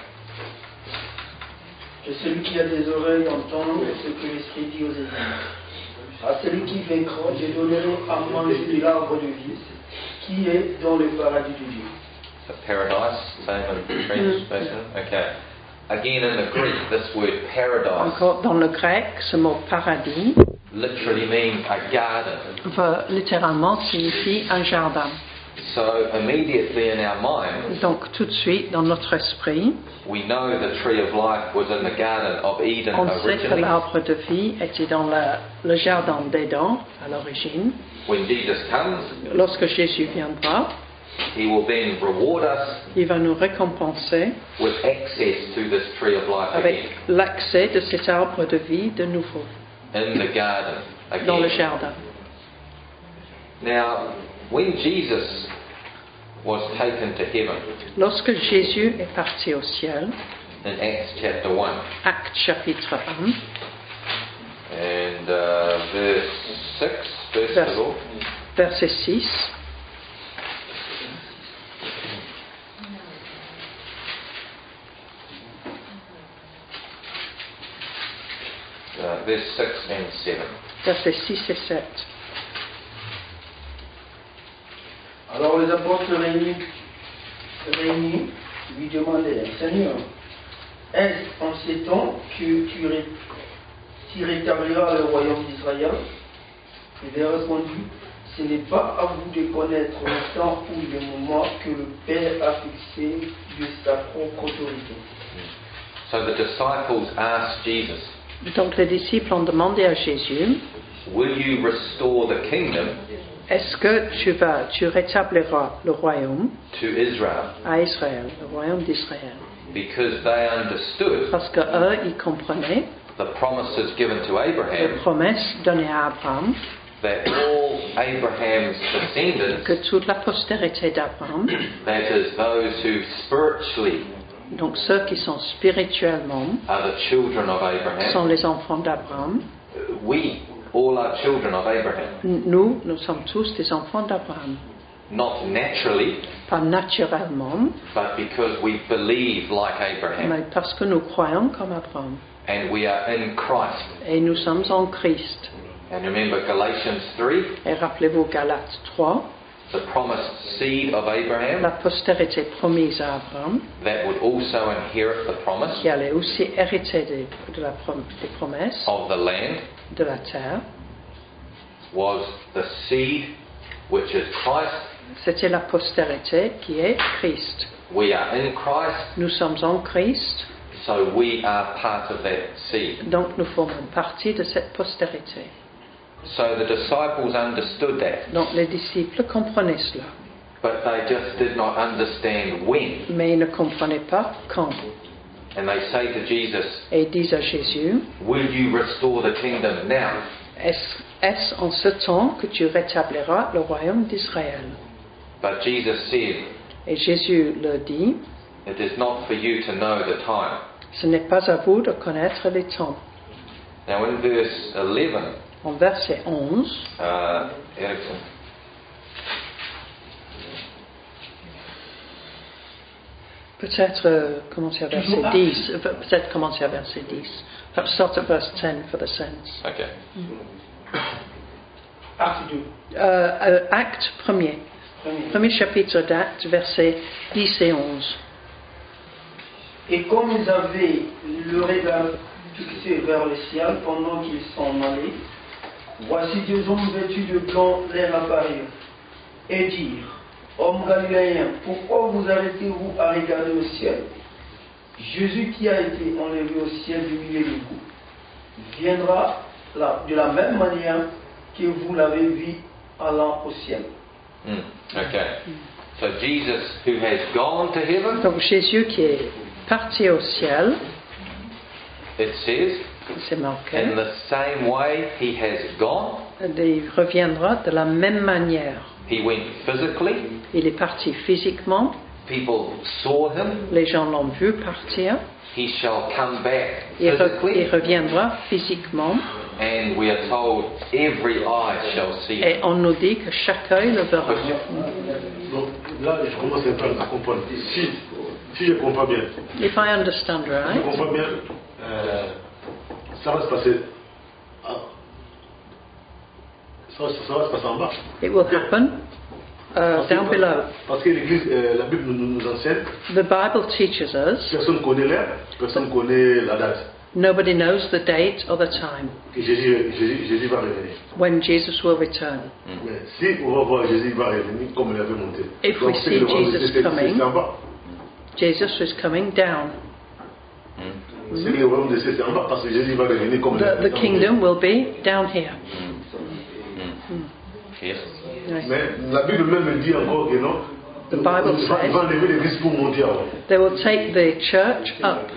Que celui qui a des oreilles entende ce que l'Esprit dit aux Églises. À celui qui vaincra, je donnerai à manger de l'arbre de vie, qui est dans le paradis de Dieu. So paradise, same in translation. Okay. Again in the Greek, this word paradise encore dans le grec, ce mot paradis literally means a garden. littéralement signifie un jardin. So immediately in our mind, Donc tout de suite, dans notre esprit, we know the tree of life was in the Garden of Eden on sait que originally. l'arbre de vie était dans le jardin d'Éden à l'origine. When Jesus comes, Lorsque Jésus viendra, he will then reward us il va nous récompenser with access to this tree of life avec again, l'accès de cet arbre de vie de nouveau in the garden dans le again. jardin. Now, when Jesus was taken to heaven Lorsque Jésus est parti au ciel, in Acts chapter 1 Acte chapitre 1, and verse 6, first of all, verset 6, verse 6 and 7. versets 6 et 7. Alors les apôtres réunis lui demandèrent, Seigneur, est-ce en ces temps que tu rétabliras le royaume d'Israël? Il leur répondit, ce n'est pas à vous de connaître le temps ou le moment que le Père a fixé de sa propre autorité. So the disciples asked Jesus, Donc les disciples ont demandé à Jésus, will you restore the kingdom est-ce que tu rétabliras le royaume to Israel? à Israël, le royaume d'Israël? Because they understood Parce que eux, ils comprenaient the promises given to les Abraham promesses données à Abraham, that all Abraham's descendants, que toute la postérité d'Abraham, that is those who spiritually donc ceux qui sont spirituellement, are the children of Abraham, sont les enfants d'Abraham. we all are children of Abraham, Nous sommes tous des enfants d'Abraham. not naturally, Pas naturellement, but because we believe like Abraham, mais parce que nous croyons comme Abraham. and we are in Christ. Et nous sommes en Christ. And remember Galatians 3, Et rappelez-vous Galates 3, the promised seed of la Abraham postérité promise à Abraham, that would also inherit the promise qui allait aussi hériter des promesses of the land de la terre, was the seed which is Christ. c'était la postérité qui est Christ. We are in Christ, Nous sommes en Christ, so we are part of that seed. donc nous formons partie de cette postérité. So the disciples understood that, Donc les disciples comprenaient cela, but they just did not understand when. mais ils ne comprenaient pas quand. And they say to Jesus, Et ils disent à Jésus, will you restore the kingdom now? Est-ce en ce temps que tu rétabliras le royaume d'Israël? But Jesus said, Et Jésus leur dit, it is not for you to know the time. ce n'est pas à vous de connaître les temps. Now in verse 11, En verset 11, Erickson, peut-être commencer à verset 10, peut-être commencer à verset 10. Perhaps start at verse 10 for the sense. okay. Acte 2. Acte 1er. Premier chapitre d'Actes, versets 10 et 11. Et comme ils avaient le regard fixé vers le ciel pendant qu'ils s'en allaient, voici deux hommes vêtus de blanc leur apparurent et dirent, hommes galiléens, pourquoi vous arrêtez-vous à regarder au ciel? Jésus qui a été enlevé au ciel du milieu de vous viendra de la même manière que vous l'avez vu allant au ciel. Okay. So Jesus, who has gone to heaven, Donc Jésus qui est parti au ciel, it says, c'est marqué, in the same way he has gone. il reviendra de la même manière. He went physically. Il est parti physiquement, People saw him. les gens l'ont vu partir, He shall come back il physically. reviendra physiquement, And we are told every eye shall see him. et on nous dit que chaque œil le verra. Donc là, je commence un peu à comprendre. Si je comprends bien, If I understand je right, comprends bien, ça va se passer. Ça va se passer en bas. it will happen down below. Parce que l'Église, la Bible nous enseigne, The Bible teaches us, personne ne connaît l'heure, personne ne connaît la date. nobody knows the date or the time Que Jésus va revenir. when Jesus will return. Mais si on va voir Jésus va revenir comme il avait monté. If Donc, we c'est see le royaume de Jesus Dieu, coming, c'est en bas. Jesus is coming down. C'est le royaume de Dieu, c'est en bas parce que Jésus va revenir comme il avait The monté. kingdom will be down here. Yes. Right. Mais la Bible même dit encore que non. The Bible il va says- enlever l'Église pour monter avant. They will take the church up.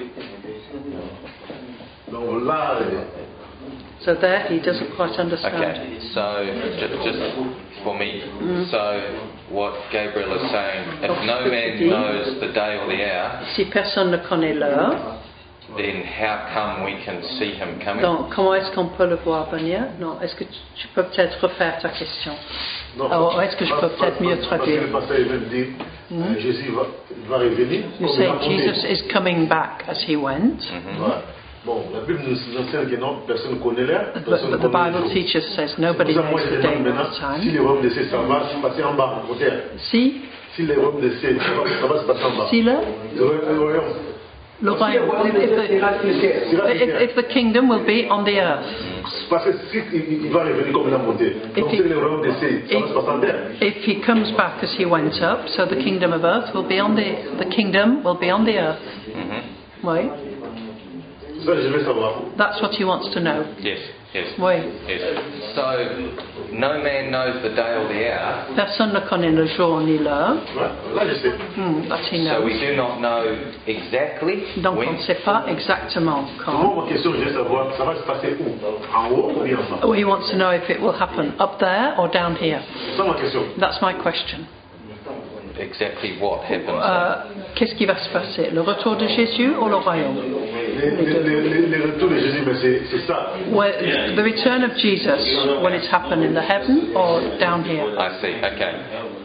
Donc là, So there he doesn't quite understand. Okay. So just for me. So what Gabriel is saying, if no man knows the day or the hour, Si personne ne connaît l'heure, then how come we can see him coming? donc comment est-ce qu'on peut le voir venir? Non, est-ce que tu peux peut-être refaire ta question? non, Alors, est-ce que je peux peut-être mieux traduire? Parce que le pasteur même dit Jésus va revenir. You comme say il a monté. Jesus is coming back as he went, Voilà. Bon, la Bible nous enseigne que non, personne ne connaît l'heure, personne ne but the connaît Bible le jour. teaches says C'est nobody pour ça que moi knows je the demande day or maintenant the si time. le royaume de Dieu ça va se passer en bas, au terre. Si Si le royaume de Dieu ça va se passer en bas. le Le royaume if the kingdom will be on the earth. parce que si il va revenir comme il a monté. Donc he- c'est le royaume de Dieu ça va se passer en terre. If he comes back as he went up, so the kingdom of earth will be on the kingdom will be on the earth. Oui, Ça je veux savoir. that's what he wants to know. Yes. Yes. Oui, Yes. So no man knows the day or the hour. personne ne connaît le jour ni l'heure. Ouais, là je sais. That he So knows. we do not know exactly Donc on when. ne sait pas exactement quand. Moi ma question je veux savoir ça va se passer où? En haut ou bien en bas? Oh, he wants to know if it will happen up there or down here. C'est ça ma question. That's my question. Exactly what happens. Qu'est-ce qui va se passer? Le retour de Jésus ou le royaume? Les retours de Jésus, mais c'est ça. The return of Jesus, will it happen in the heaven or down here? I see. Okay.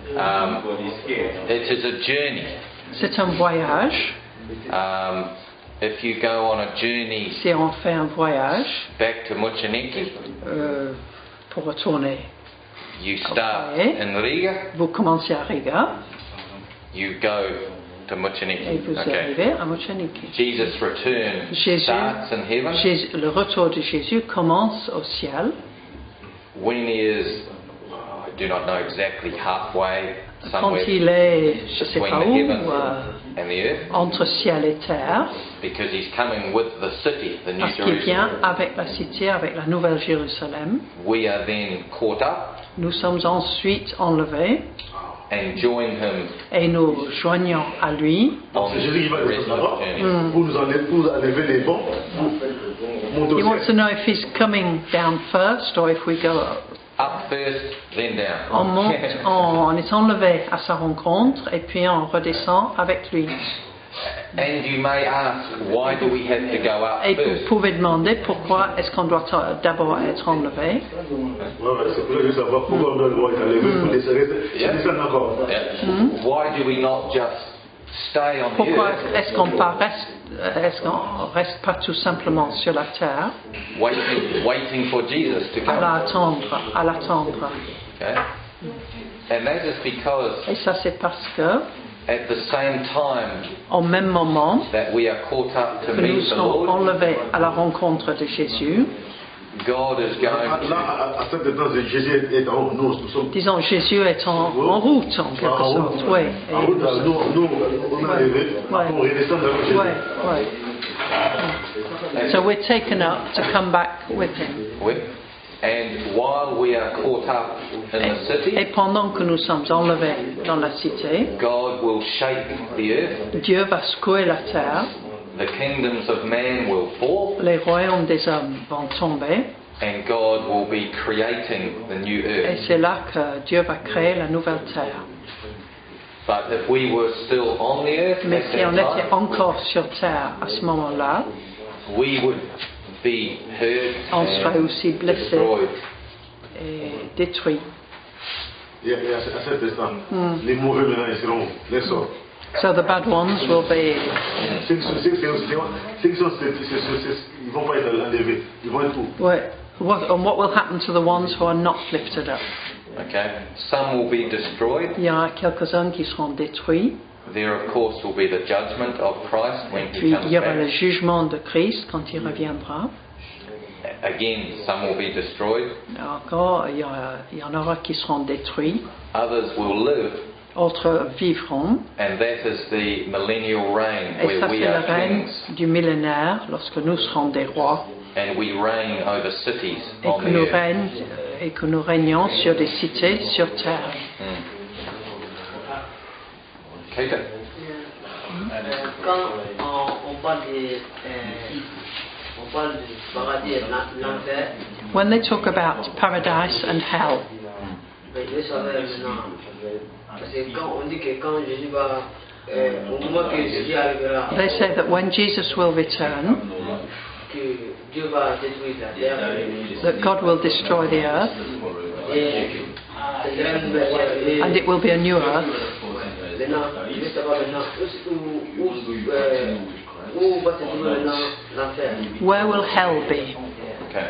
It is a journey. C'est un voyage. If you go on a journey Si on fait un voyage back to Muchiniki, pour retourner, you start Okay. in Riga, vous commencez à Riga you go to et Muchiniki. vous Okay. arrivez à Mucheniki. Jesus' return Jésus- starts in heaven. Le retour de Jésus commence au ciel. When he is, I do not know exactly, halfway, Quand somewhere il est, je ne sais between pas the où, heaven and the earth, entre ciel et terre, because he's coming with the city, the New parce qu'il vient Jerusalem. avec la cité, avec la nouvelle Jérusalem. We are then caught up Nous sommes ensuite enlevés and join him et nous joignons à lui. on C'est Jésus qui va the rest descendre of là-bas the journey. pour nous enlever les bons. monte He au wants to ciel. know if he's coming down first or if we go up. Up first, then down. On monte, on est enlevé à sa rencontre et puis on redescend avec lui. And you may ask, why do we have to go up Et vous first? pouvez demander pourquoi est-ce qu'on doit d'abord être enlevé. Ouais, c'est pour ça que je veux savoir pourquoi on doit devoir être enlevé pour descendre encore. Yeah. Why do we not just stay on the Pourquoi earth, est-ce qu'on reste pas tout simplement sur la terre waiting for Jesus to come? à l'attendre. Okay? And that is because Et ça c'est parce que at the same time au même moment that we are caught up to que nous meet the serons Lord, enlevés à la rencontre de Jésus, God is going to... Là, à cette distance, Jésus est en haut, nous sommes disons Jésus est en route en quelque sorte, oui. en route, nous, on est arrivé, on redescend avec Jésus. Oui. So we're taken up to come back with him. Oui. And while we are caught up in the city, Et pendant que nous sommes enlevés dans la cité, God will shake the earth, Dieu va secouer la terre, the kingdoms of man will fall, les royaumes des hommes vont tomber, and God will be creating the new et earth. c'est là que Dieu va créer la nouvelle terre. But if we were still on the earth Mais at si on that était time, encore sur terre à ce moment-là, we would be hurt on serait and aussi blessé destroyed. et détruit. Et à cet instant, les mauvais maintenant, ils seront les sorts. So the bad ones will be, Ceux qui sont ils vont pas être enlevés, ils vont être où? and what will happen to the ones who are not lifted up? Okay? Some will be destroyed. Il y en a quelques-uns qui seront détruits, There, of course, will be the judgment of Christ when He puis comes il y aura le back. jugement de Christ quand il reviendra. Again, some will be destroyed. Encore, il y en aura qui seront détruits, Others will live. autres vivront. And that is the millennial reign Et where ça, we c'est le are règne kings du millénaire, lorsque nous serons des rois and we reign over cities et on the earth. que nous régnons sur des cités sur terre. Keep it. Quand on parle du paradis et de l'enfer, When they talk about paradise and hell, je veux savoir maintenant. Parce que quand on dit que quand Jésus va, au moment que Jésus arrivera, they say that when Jesus will return, que Dieu va détruire la terre, that God will destroy the earth et ce sera une nouvelle terre. and it will be a new earth. Maintenant, je veux savoir maintenant où va se trouver maintenant l'enfer. Where will hell be? Okay.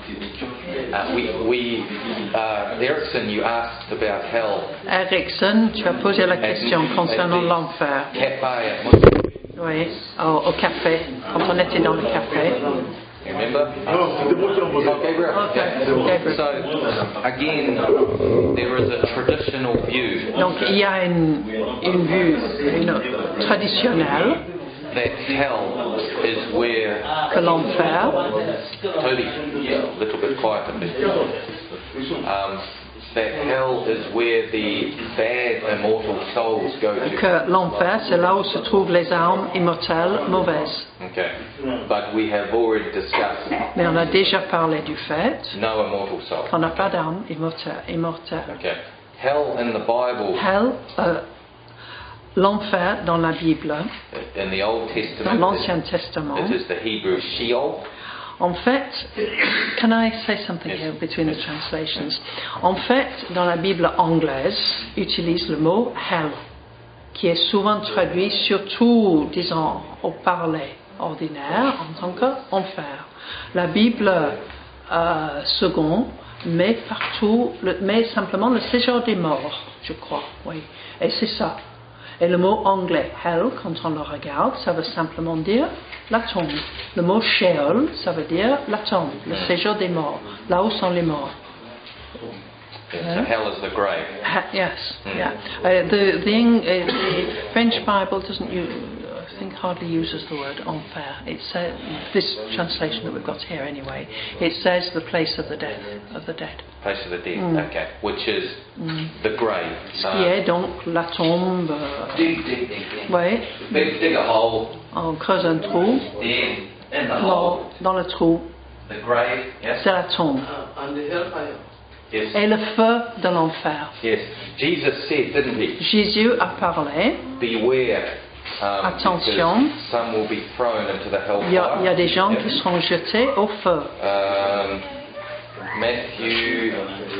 Erickson, you asked about hell. Erickson, tu as posé la question concernant l'enfer. Cafe at Muslim. Oui, au café, quand on était dans le café. You remember? Non, c'était moi qui en posais. Oh, Gabriel. Okay. Yeah. Gabriel. So, again, there is a traditional view Donc il y a une vue traditionnelle that hell is where que l'enfer, Toby, a little bit quieter, please. That hell is where the bad immortal souls go to. que l'enfer c'est là où se trouvent les âmes immortelles mauvaises. Okay. But we have already discussed Mais on a déjà parlé du fait no immortal soul. qu'on n'a pas d'âme immortelle. Okay. Hell in the Bible, Hell, l'enfer dans la Bible, in the Old dans Testament, l'Ancien Testament, it is the Hebrew Sheol. en fait, can I say something here between the translations? En fait, dans la Bible anglaise, utilise le mot hell, qui est souvent traduit surtout, disons, au parler ordinaire, en tant qu'enfer. La Bible seconde met partout, met simplement le séjour des morts, je crois, oui. Et c'est ça. Et le mot anglais, hell, quand on le regarde, ça veut simplement dire la tombe. Le mot Sheol, ça veut dire la tombe, le séjour des morts, là où sont les morts. So hell is the grave. Yes, yeah. The French Bible doesn't use, I think, hardly uses the word enfer. It says, this translation that we've got here anyway, it says the place of the death, of the dead. Place of the dead. Okay. Which is the grave. Ce qui est donc la tombe. Dig. Oui, Dig a hole. on creuse un trou, In the mort hole. dans le trou. The grave, yes? c'est la tombe. And the hellfire. Yes. Et le feu de l'enfer. Yes. Jesus said, didn't he? Jésus a parlé. Beware. Attention. Because some will be thrown into the hellfire. Il y a des gens Yes. qui seront jetés au feu. Matthew.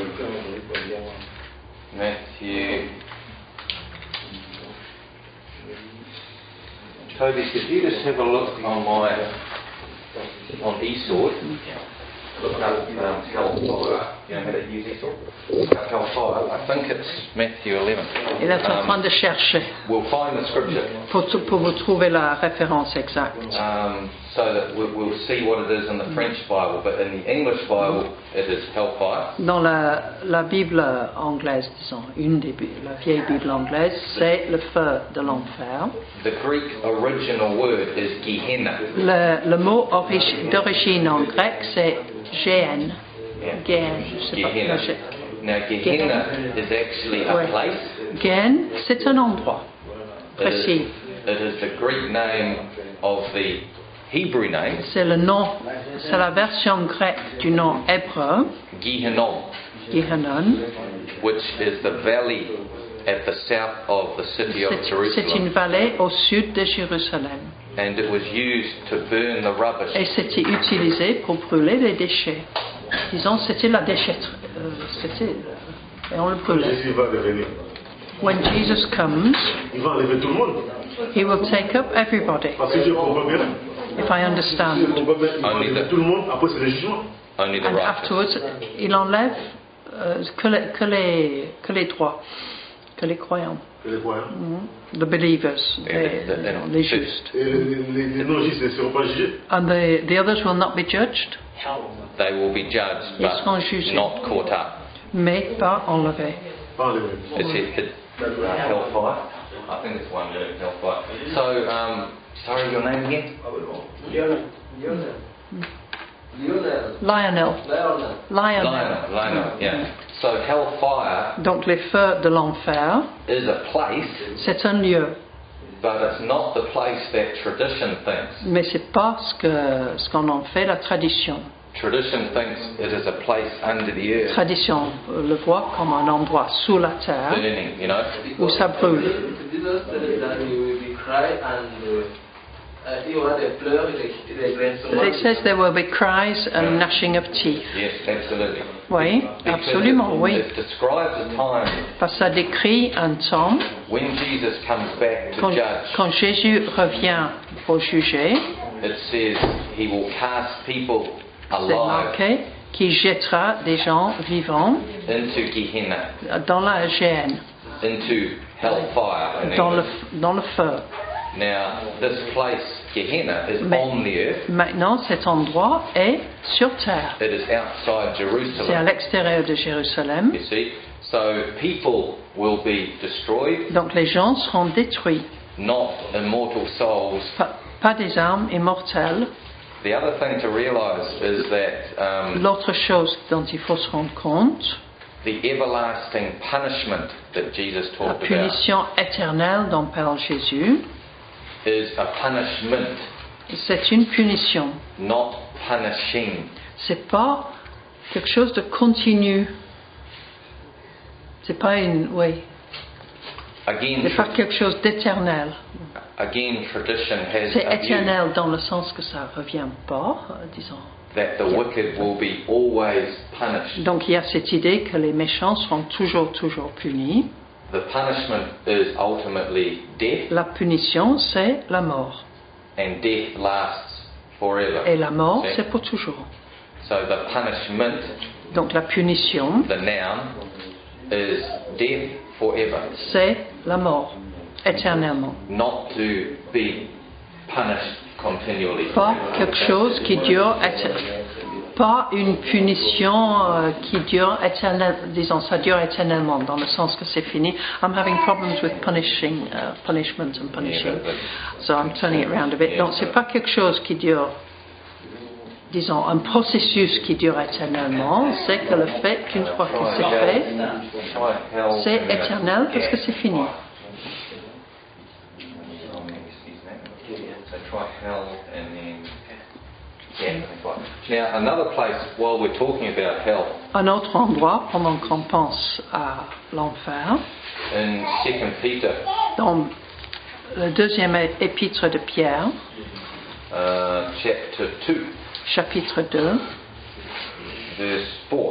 Toby, could you just have a look on eSword? Look up hellfire. You know how to use eSword? Look up hellfire. I think it's Matthew 11. Il est en train de chercher We'll find the scripture pour vous trouver la référence exacte. so that we'll see what it is in the French Bible, but in the English Bible it is hellfire. Dans la Bible anglaise, disons, la vieille Bible anglaise, c'est le feu de l'enfer. The Greek original word is Gehenna. Le mot d'origine en grec, c'est Géhen. Géhen, je sais pas. Gehenna. Now Gehenna is actually a Ouais. place. Géhen, c'est un endroit précis. It is the Greek name of the Hebrew name, C'est le nom, c'est la version grecque du nom hébreu, Gehinnom, Gehennon. which is the valley at the south of the city of C'est Jerusalem. une vallée au sud de Jérusalem. And it was used to burn the rubbish. Et c'était utilisé pour brûler les déchets. Disons, c'était la déchetterie. Et on le brûlait. Jésus va revenir. When Jesus comes, Il va enlever tout le monde. he will take up everybody, Parce que Dieu comprend bien. if I Dieu understand. comprend bien. Il va enlever tout le monde. Après, c'est le jugement. Only the And righteous. afterwards, il enlève que les droits, que les croyants, Et les voyants. the believers, les justes. Et les non-justes ne seront pas jugés. And the others will not be judged, They will be judged, Ils seront jugés. but not caught up. mais pas enlevés. Pas enlevés. It's hellfire. I think it's one word, hellfire. So, sorry, your name again? Lionel. Lionel, yeah. So hellfire Donc les feux de l'enfer, is a place, c'est un lieu, but it's not the place that tradition thinks. mais c'est pas ce qu'on en fait la tradition. Tradition thinks it is a place under the earth, Tradition le voit comme un endroit sous la terre burning, you know. où ça brûle. Jesus said that he will be cry and il y aura des pleurs et des grincements. It says there will be cries and gnashing of teeth. Yes, absolutely. Oui, Because absolument, oui. It describes a time Parce que ça décrit un temps when Jesus comes back to judge. quand Jésus revient pour juger, It says he will cast people c'est alive marqué qu'il jettera des gens vivants into Gehenna, dans la géhenne, into hellfire. in dans English. le feu. Now, this place, Gehenna, is Mais- on the earth. Maintenant, cet endroit est sur terre. It is outside C'est à Jerusalem. l'extérieur de Jérusalem. You see? So people will be destroyed, Donc les gens seront détruits. not immortal souls. Pas des âmes immortelles. The other thing to realize is that L'autre chose dont il faut se rendre compte, the everlasting punishment that Jesus la talked about punition éternelle dont parle Jésus, is a punishment, c'est une punition. not punishing. C'est pas quelque chose de continu. C'est pas une, oui, Again, c'est pas quelque chose d'éternel. tradition has C'est a view éternel dans le sens que ça revient pas, disons. that the wicked will be always punished. Donc il y a cette idée que les méchants seront toujours punis. The punishment is ultimately death, La punition, c'est la mort. and death lasts forever. Et la mort, See? c'est pour toujours. So the punishment, Donc la punition, the noun, is death forever, c'est la mort, éternellement. not to be punished continually. Pas quelque chose qui dure pas une punition qui dure éternellement, disons, ça dure éternellement, dans le sens que c'est fini. I'm having problems with punishment and punishing, so I'm turning it around a bit. Donc c'est pas quelque chose qui dure, disons, un processus qui dure éternellement, c'est que le fait qu'une fois que c'est fait, c'est éternel parce que c'est fini. So try hell and then Yeah, that's right. Now, another place, while we're talking about hell, Un autre endroit, pendant qu'on pense à l'enfer, in 2 Peter dans le deuxième épître de Pierre, chapter 2, chapitre 2, verse 4.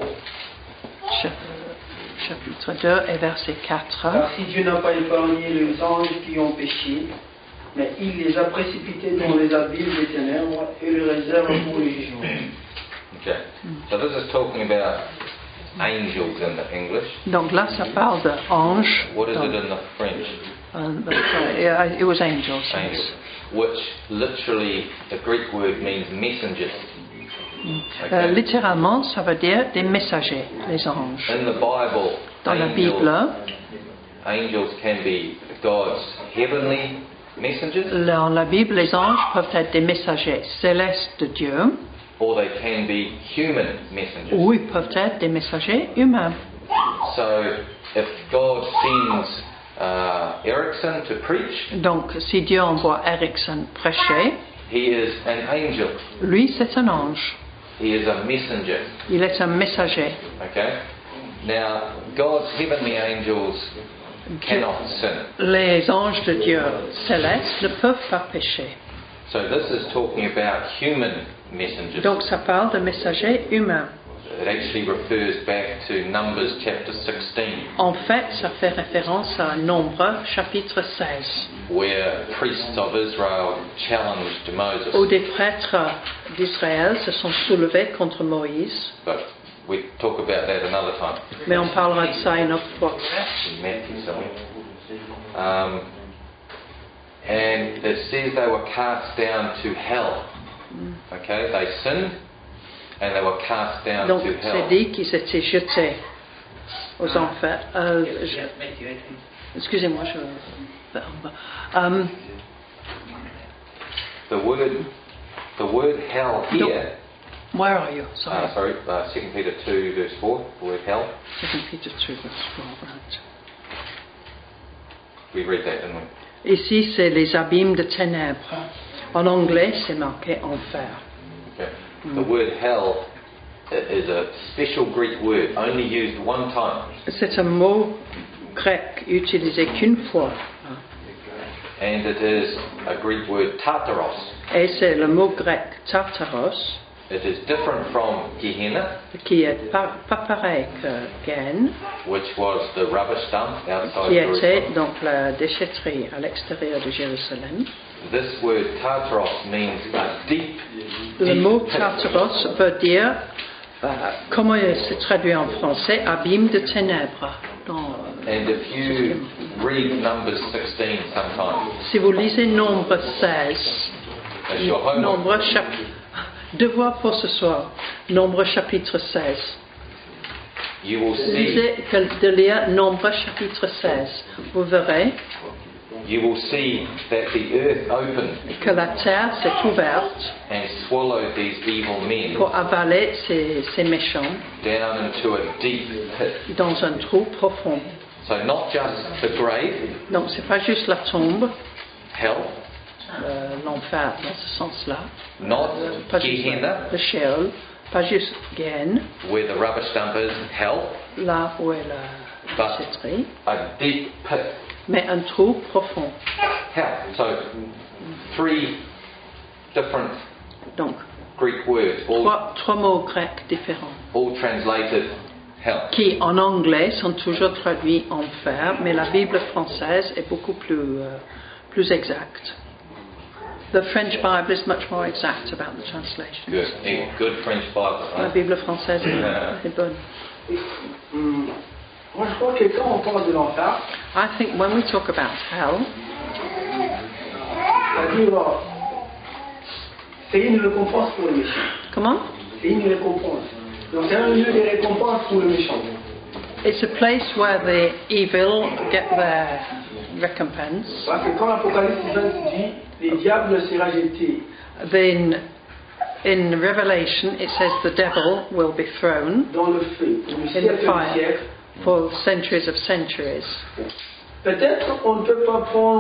Chapitre 2 et verset 4. Car si Dieu n'a pas épargné les anges qui ont péché, mais il les a précipités dans les abîmes des ténèbres et les réserve pour le jugement. Okay. So this is talking about angels in the English. Donc là, ça parle d'anges. What is it in the French? It was angels. Yes. Angels. Which literally, the Greek word means messengers. Okay. Littéralement, ça veut dire des messagers, les anges. In the Bible, Dans la Bible, angels can be God's heavenly messengers, dans la Bible, les anges peuvent être des messagers célestes de Dieu, or they can be human messengers. ou ils peuvent être des messagers humains. So, if God sends Erickson to preach, Donc, si Dieu envoie Erickson prêcher, he is an angel. lui, c'est un ange. He is a messenger. Il est un messager. Okay? Now, God's heavenly angels cannot sin. Les anges de Dieu célestes ne peuvent pas pécher. So this is talking about human messengers. Donc, ça parle de messagers humains. It actually refers back to Numbers chapter 16, En fait, ça fait référence à Nombre, chapitre 16, where priests of Israel challenged Moses. où des prêtres d'Israël se sont soulevés contre Moïse. But we talk about that another time. Mais on parlera de ça une autre fois. In Matthew somewhere. And it says they were cast down to hell. Okay, they sinned and they were cast down Donc, to c'est hell. dit qu'ils étaient jetés aux enfers. Excusez-moi, The word hell here. where are you? Sorry. 2 Peter 2 verse 4. The word hell. 2 Peter 2, verse 4, right. We read that, didn't we? Ici, c'est les abîmes de ténèbres. En anglais, c'est marqué enfer. Okay. The word hell is a special Greek word, only used one time. C'est un mot grec utilisé qu'une fois. And it is a Greek word tartaros. Et c'est le mot grec tartaros, It is different from Gehenna, qui est pas pareil que Gen, which was the rubbish dump outside qui était Jerusalem. donc la déchetterie à l'extérieur de Jérusalem. This word tartaros means a deep, Le deep mot pit. tartaros veut dire, comment c'est traduit en français, abîme de ténèbres. And if you read Numbers 16 sometime, Si vous lisez Nombre 16, as your homework, Nombre chapitre, devoir pour ce soir, Nombre chapitre 16. you will see, Lisez de lire Nombre chapitre 16. Vous verrez that the earth opened que la terre s'est ouverte and swallowed these evil men pour avaler ces méchants down into a deep pit. dans un trou profond. So not just the grave, Donc c'est pas juste la tombe, hell, l'enfer dans ce sens-là, not pas juste Gehenna, le Sheol, pas juste Gen, where the rubbish dump is, hell, là où est la but déchetterie, a deep pit, mais un trou profond. hell. So 3 different Donc Greek words, trois mots grecs différents, all translated hell. qui en anglais sont toujours traduits enfer, mais la Bible française est beaucoup plus exacte. The French Bible is much more exact about the translation. Good, good French Bible. La Right? Bible française est bonne. Moi, je crois que quand on parle de l'enfer, I think when we talk about hell, c'est-à-dire, c'est une récompense pour le méchant. comment? C'est une récompense. Donc, c'est un lieu de récompense pour le méchant. It's a place where the evil get their recompense. Parce que quand l'Apocalypse 20 dit, les diables sera jeté. Then in Revelation it says the devil will be thrown Dans le feu, pour le in siècle the du fire siècle. for centuries of centuries. Peut-être on ne peut pas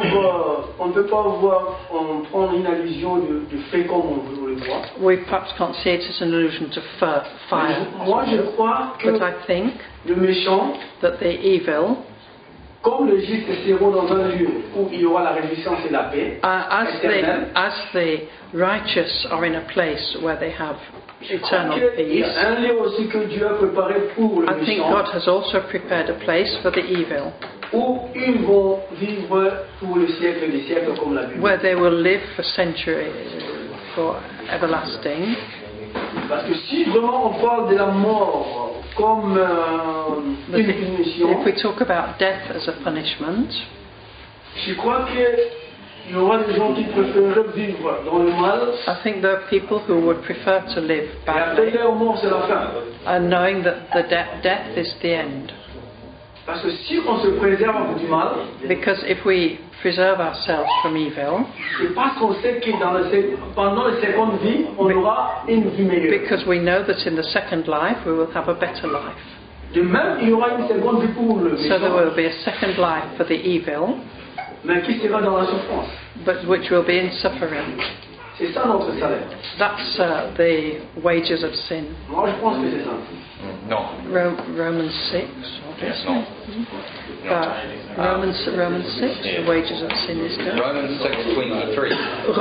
prendre une allusion de feu comme on le voit. We perhaps can't see it as an allusion to fire. Moi je crois que But I think le méchant, that the evil, comme le juste seront dans un lieu où il y aura la réjouissance et la paix éternelle, as the righteous are in a place where they have eternal il y peace, a un lieu aussi que Dieu a préparé pour le I think méchant, God has also prepared a place for the evil, où ils vont vivre pour le siècle des siècles comme la Bible. where they will live for centuries, for everlasting. Parce que si vraiment on parle de la mort comme But une punition, if we talk about death as a punishment, je crois qu'il y aura des gens qui préféreraient vivre dans le mal, I think there are people who would prefer to live et après badly, leur mort c'est la fin. and knowing that the death is the end. Parce que si on se préserve du mal, Because if we preserve ourselves from evil, c'est parce qu'on sait que pendant la seconde vie, on aura une vie meilleure. because we know that in the second life we will have a better life. De même, il y aura une seconde vie pour le So there méchant, will be a second life for the evil, mais qui sera dans la souffrance. but which will be in suffering. C'est ça notre salaire. That's the wages of sin. Moi, je pense que c'est ça. No. Romans 6, Yes, obviously. no. Romans 6, the wages of sin is death. Romans 6:23.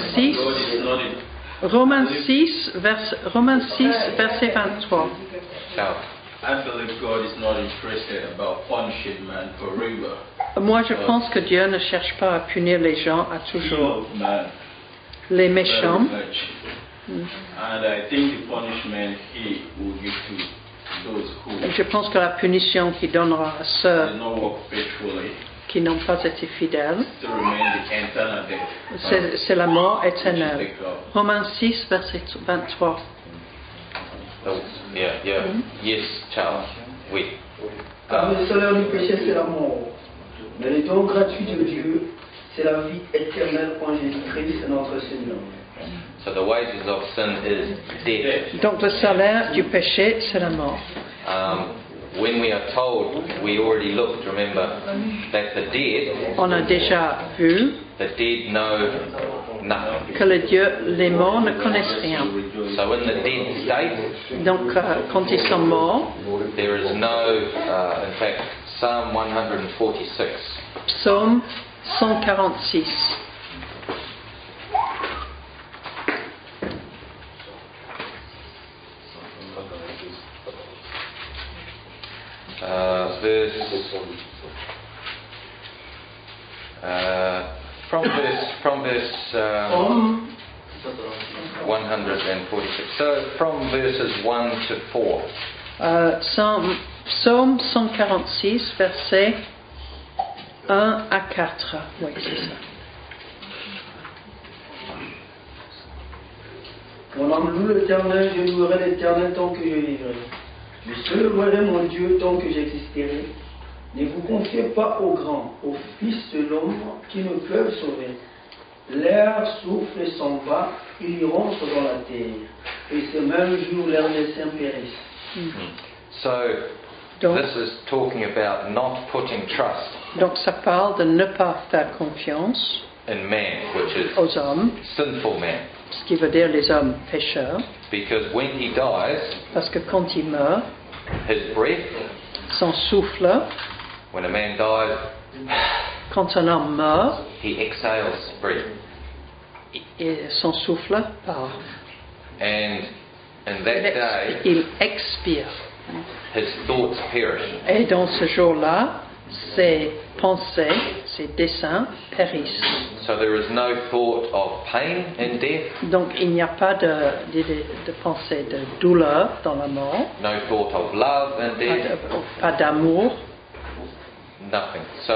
Romains 6, verset 23. Now, I believe God is not interested about punishing man forever. Moi, je pense que Dieu ne cherche pas à punir les gens à He toujours. loved man Les very méchants, much. And I think the punishment he will give to those who je pense que la punition qu'il donnera à ceux did not walk faithfully qui n'ont pas été fidèles, to remain the eternal death. c'est la mort éternelle. Like, Romains 6, verset 23. oh, yeah. Yes, Charles. Oui. Car le salaire du péché, c'est la mort. Mais le don gratuit de Dieu, c'est la vie éternelle en Jésus-Christ, notre Seigneur. So the wages of sin is death. Donc le salaire du péché, c'est la mort. When we are told, we already looked, remember, that the dead On a déjà vu know nothing. que les morts ne connaissent rien. So in the dead state, Donc quand ils sont morts, there is no, in fact, Psalm 146. Psaume 146. From verse 146. So from verses 1 to 4. Psaume 146, versets 1 à 4. Oui, c'est ça. Mon âme loue l'Éternel, je louerai l'Éternel tant que je vivrai. Je célébrerai mon Dieu tant que j'existerai. Ne vous confiez pas aux grands, aux fils de l'homme qui ne peuvent sauver. L'air souffle et s'en va, ils iront dans la terre. Et ce même jour, leurs desseins périssent. So Donc, this is talking about not putting trust donc ça parle de ne pas faire confiance in man, which is aux hommes, sinful man. ce qui veut dire les hommes pécheurs, Because when he dies, parce que quand il meurt, his breath, son souffle, when a man dies, quand un homme meurt, he exhales breath. et son souffle part. And in that day, Il expire. his thoughts perish. Et dans ce jour-là, ses pensées, ses desseins périssent. So there is no thought of pain in death, Donc il n'y a pas de pensée de douleur dans la mort, no thought of love in death, pas d'amour. nothing. So,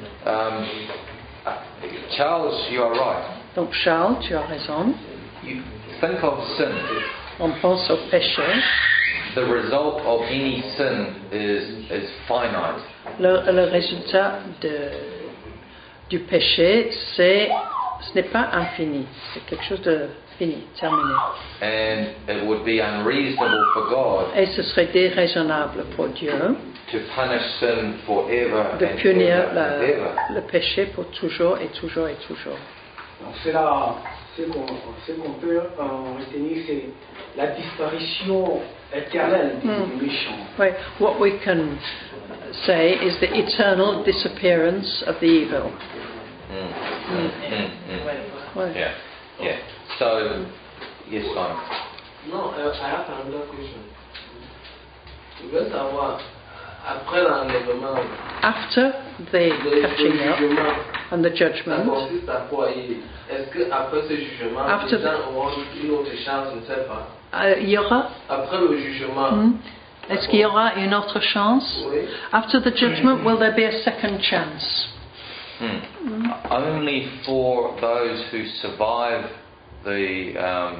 Charles, you are right. Donc Charles, tu as raison. You think of sin. On pense au péché. The result of any sin is finite. Le résultat du péché, c'est Ce n'est pas infini, c'est quelque chose de fini, terminé. And it would be unreasonable for God Et ce serait déraisonnable pour Dieu to punish sin forever de and punir ever and ever. le péché pour toujours et toujours et toujours. Donc ce qu'on peut retenir, c'est la disparition éternelle des méchants. Right. What we can say is the eternal disappearance of the evil. Ouais. Yeah, yeah. So, yes, Simon. Non, I have another question. Je veux savoir, après l'enlèvement, After the le catching up jugement, and the ça judgment, consiste à quoi? Est-ce qu'après ce jugement, After- les gens auront une autre chance? Je ne sais pas. il y aura. Après le jugement, Est-ce qu'il y aura une autre chance? oui. After the judgment, will there be a second chance? Only for those who survive the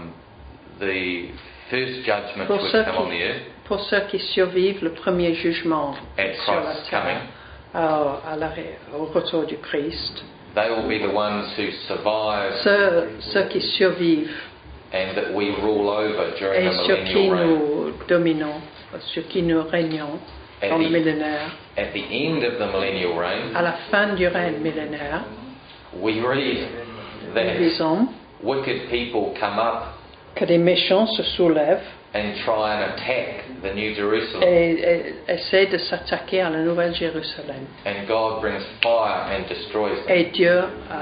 first judgment Pour which ceux come on the earth Pour ceux qui survivent le premier jugement at sur la Christ's terre, coming, au retour du Christ, they will be the ones who survive ceux qui survivent and that we rule over during et the sur qui millennial reign. nous dominons, sur qui nous régnons dans le millénaire. At the end of the millennial reign, À la fin du règne millénaire, we read nous that disons wicked people come up que des méchants se soulèvent and try and attack the New Jerusalem, et essaient de s'attaquer à la Nouvelle Jérusalem. and God brings fire and destroys them. Et Dieu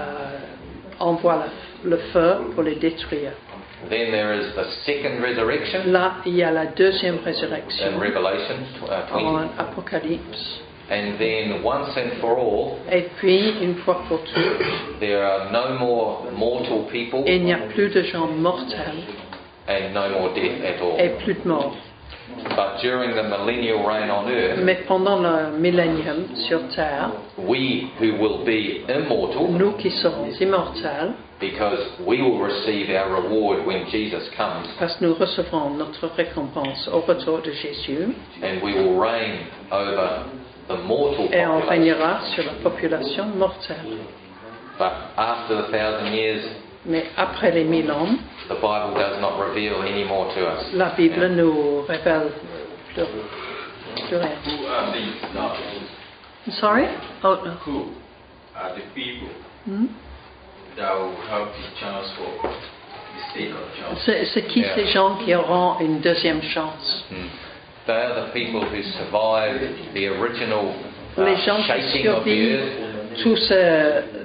envoie le feu pour les détruire. Then there is the second resurrection Là, il y a la deuxième résurrection in Revelation 20. en Apocalypse. And then once and for all, Et puis, une fois pour toutes, there are no more mortal people il n'y a plus de gens mortels and no more death at et all. plus de morts. But during the millennial reign on earth, Mais pendant le millénium sur Terre, we who will be immortal, nous qui serons immortels, because we will receive our reward when Jesus comes, parce que nous recevrons notre récompense au retour de Jésus, and we will reign over the mortal et on population. régnera sur la population mortelle. But after the 1,000 years, Mais après les 1000 ans, the Bible does not reveal any more to us. la Bible nous révèle plus rien. Who are these now? Sorry? Oh, no. Who are the people Hmm? that will have the chance for the sake of chance? C'est qui ces gens qui auront une deuxième chance? They are the people who survived the original Les gens qui shaking of the survivent earth,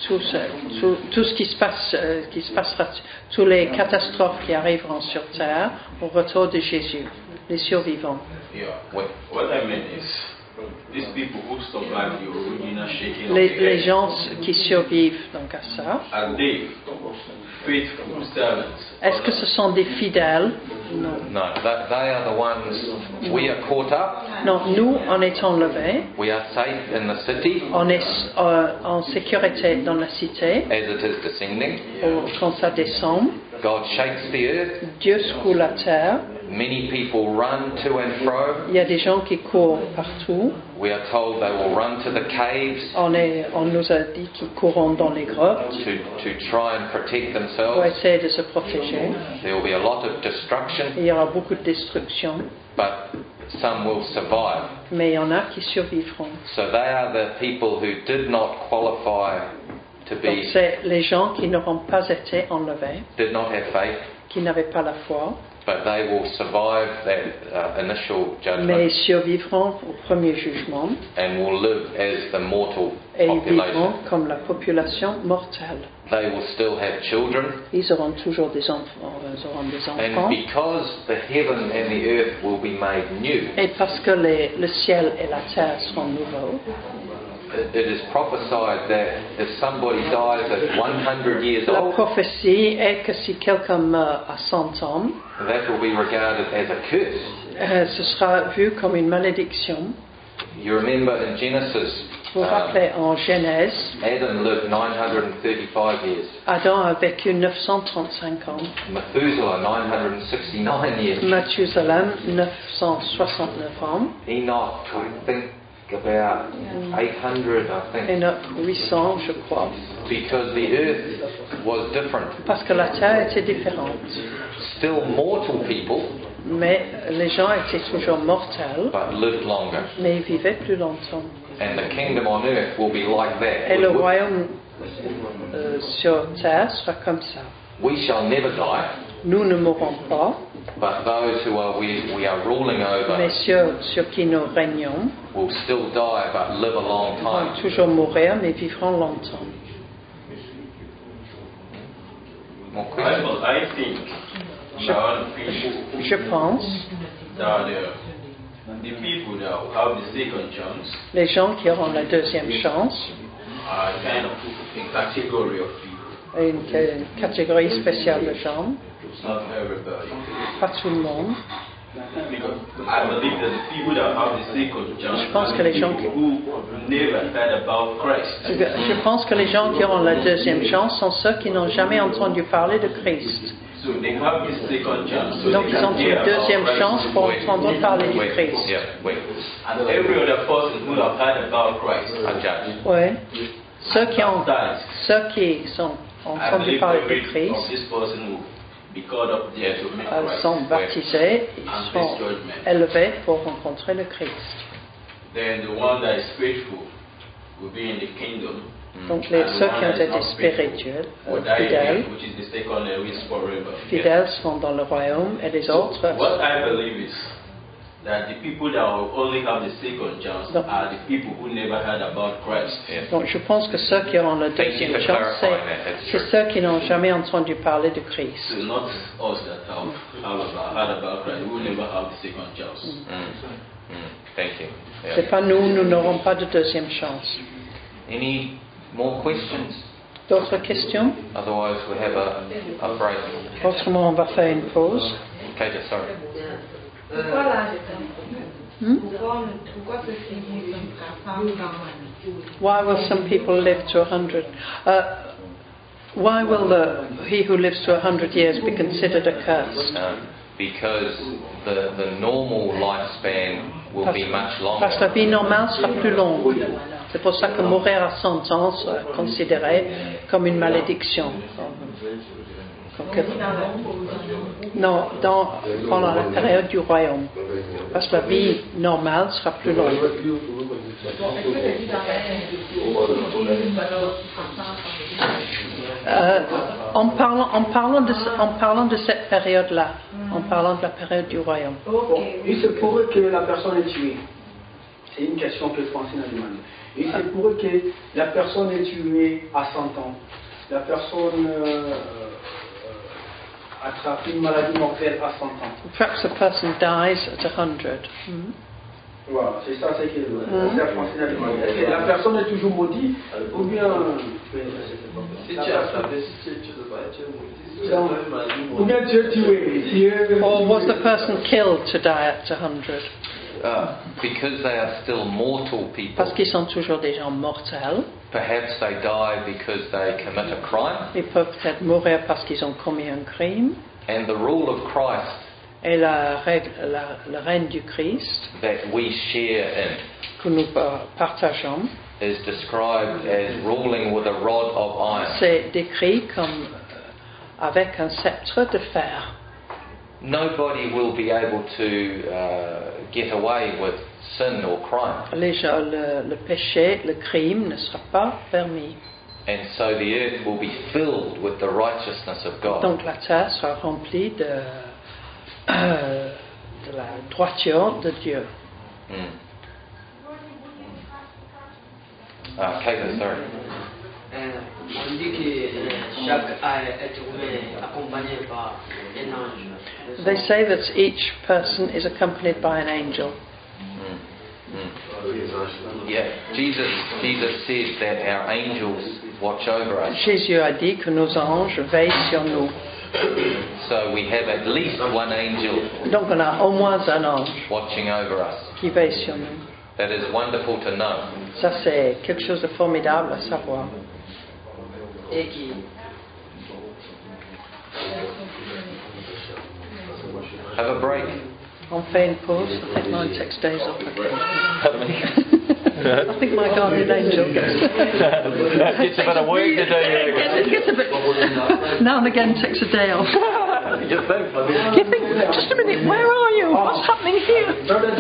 tout ce qui se passera, toutes les catastrophes qui arriveront sur Terre au retour de Jésus, les survivants. Yeah. Oui. What I mean is, these people who survived the original shaking of Les the earth, gens qui survivent donc à ça, are they faithful servants? est-ce que ce sont des fidèles? Non. No, they are the ones, we are caught up, Non, nous, on est enlevés, we are safe in the city on est en sécurité dans la cité, as it is descending. quand ça descend, God shakes the earth, Dieu secoue la terre, many people run to and fro. il y a des gens qui courent partout, We are told they will run to the caves on nous a dit qu'ils courront dans les grottes to try and protect pour themselves. essayer de se protéger. There will be a lot of destruction, Il y aura beaucoup de destruction, but some will survive. mais il y en a qui survivront. So they are the people who did not qualify to Donc be, c'est les gens qui n'auront pas été enlevés, did not have faith, qui n'avaient pas la foi, but they will survive that initial mais ils judgment survivront au premier jugement and will live as the mortal et ils vivront population. comme la population mortelle. They will still have children, Ils auront toujours des enfants. and because the heaven and the earth will be made new, Et parce que le ciel et la terre seront nouveaux, it is prophesied that if somebody dies at 100 years la old, prophétie est que si quelqu'un meurt à 100 ans, that will be regarded as a curse. ce sera vu comme une malédiction. You remember in Genesis, Vous vous rappelez, en Genèse, Adam lived 935 years, Adam a vécu 935 ans, Methuselah 969 years, Mathusalem 969 ans, Enoch, I think about 800, I think, Et 800, je crois. because the earth was different. Parce que la terre était différente. Still mortal people, Mais les gens étaient toujours mortels, but lived longer. mais ils vivaient plus longtemps. And the kingdom on earth will be like that. Et le royaume sur terre sera comme ça. We shall never die, Nous ne mourrons pas, but those who are we are ruling mais over sur qui nous régnons will still die, but live a long vont time. toujours mourir, mais vivront longtemps. More questions? I think now Je pense, that the people that will have the second chance les gens qui auront la deuxième chance, are kind of a category of people, une catégorie spéciale de gens, not everybody. pas tout le monde. Because I believe that the people that have the second chance Je pense are que the les gens people who never heard about Christ. Je pense que les gens qui auront la deuxième chance sont ceux qui n'ont jamais entendu parler de Christ. So they have this second chance. So Donc they ils ont can une hear about deuxième Christ. chance pour entendre parler du Wait, Christ. yeah, wait. And every other person who have heard about Christ A judge. Oui. Ceux qui ont I entendu believe parler every de of Christ this person will be called up there to meet Christ. sont baptisés, ils sont élevés pour rencontrer le Christ. Then the one that is faithful will be in the kingdom. Donc And the ceux one qui ont that is été not faithful spirituels, will die fidèles, again, which is the second and is forever. fidèles seront dans le royaume et les autres. What I believe is that the people that will only have the second chance Donc- are the people who never heard about Christ. Yes. Donc je pense que ceux qui auront la Thank you deuxième for chance, clarifying that. That's c'est true. ceux qui n'ont jamais entendu parler de Christ. So not us that have heard about Christ, we will never have the second chance. Thank you. Yeah. C'est pas nous, nous n'aurons pas de deuxième chance. Any more questions? D'autres questions? Otherwise, we have a break. Autrement, on va faire une pause. Okay, just sorry. Pourquoi l'âge Hmm? Pourquoi ceux-ci vivent à 100 ans? Why will some people live to 100? Why will he who lives to 100 years be considered a curse? Because the normal lifespan will be much longer. Parce que la vie normale sera plus longue. C'est pour ça que mourir à 100 ans sera considéré comme une malédiction. Non, pendant la période du royaume. Parce que la vie normale sera plus longue. En parlant de cette période-là, en parlant de la période du royaume. Bon, il se pourrait que la personne est tuée. C'est une question que Francine a demandé. Il se pourrait que la personne est tuée à 100 ans. La personne attrape une maladie mortelle à 100 ans. Perhaps a person dies at 100. Voilà, c'est ça ce que la sœur Francine a demandé. Est-ce que la personne est toujours maudite ou bien... Ou bien Dieu est tué. Dieu... Or was the person killed to die at 100? Because they are still mortal people, Parce qu'ils sont toujours des gens mortels. perhaps they die because they commit a crime, Ils peuvent peut-être mourir parce qu'ils ont commis un crime. and the rule of Christ Et le règne du Christ that we share in que nous partageons, is described as ruling with a rod of iron. c'est décrit comme avec un sceptre de fer. Nobody will be able to get away with sin or crime, Le péché, le crime ne sera pas permis. and so the earth will be filled with the righteousness of God. Donc la terre sera remplie de la droiture de Dieu. Kate, sorry. On dit que chaque être humain est accompagné par un ange. They say that each person is accompanied by an angel. Yeah, Jesus said that our angels watch over us. Jésus a dit que nos anges veillent sur nous. So we have at least one angel Donc on a au moins un ange watching over us. qui veille sur nous. That is wonderful to know. Ça c'est quelque chose de formidable à savoir. Et qui Have a break. On fait une pause, I think mine takes days off. Okay. Pardon me? I think my guardian angel gets Gets a bit of work to do. gets a bit now and again takes a day off. You think? You think, just a minute, where are you? What's happening here?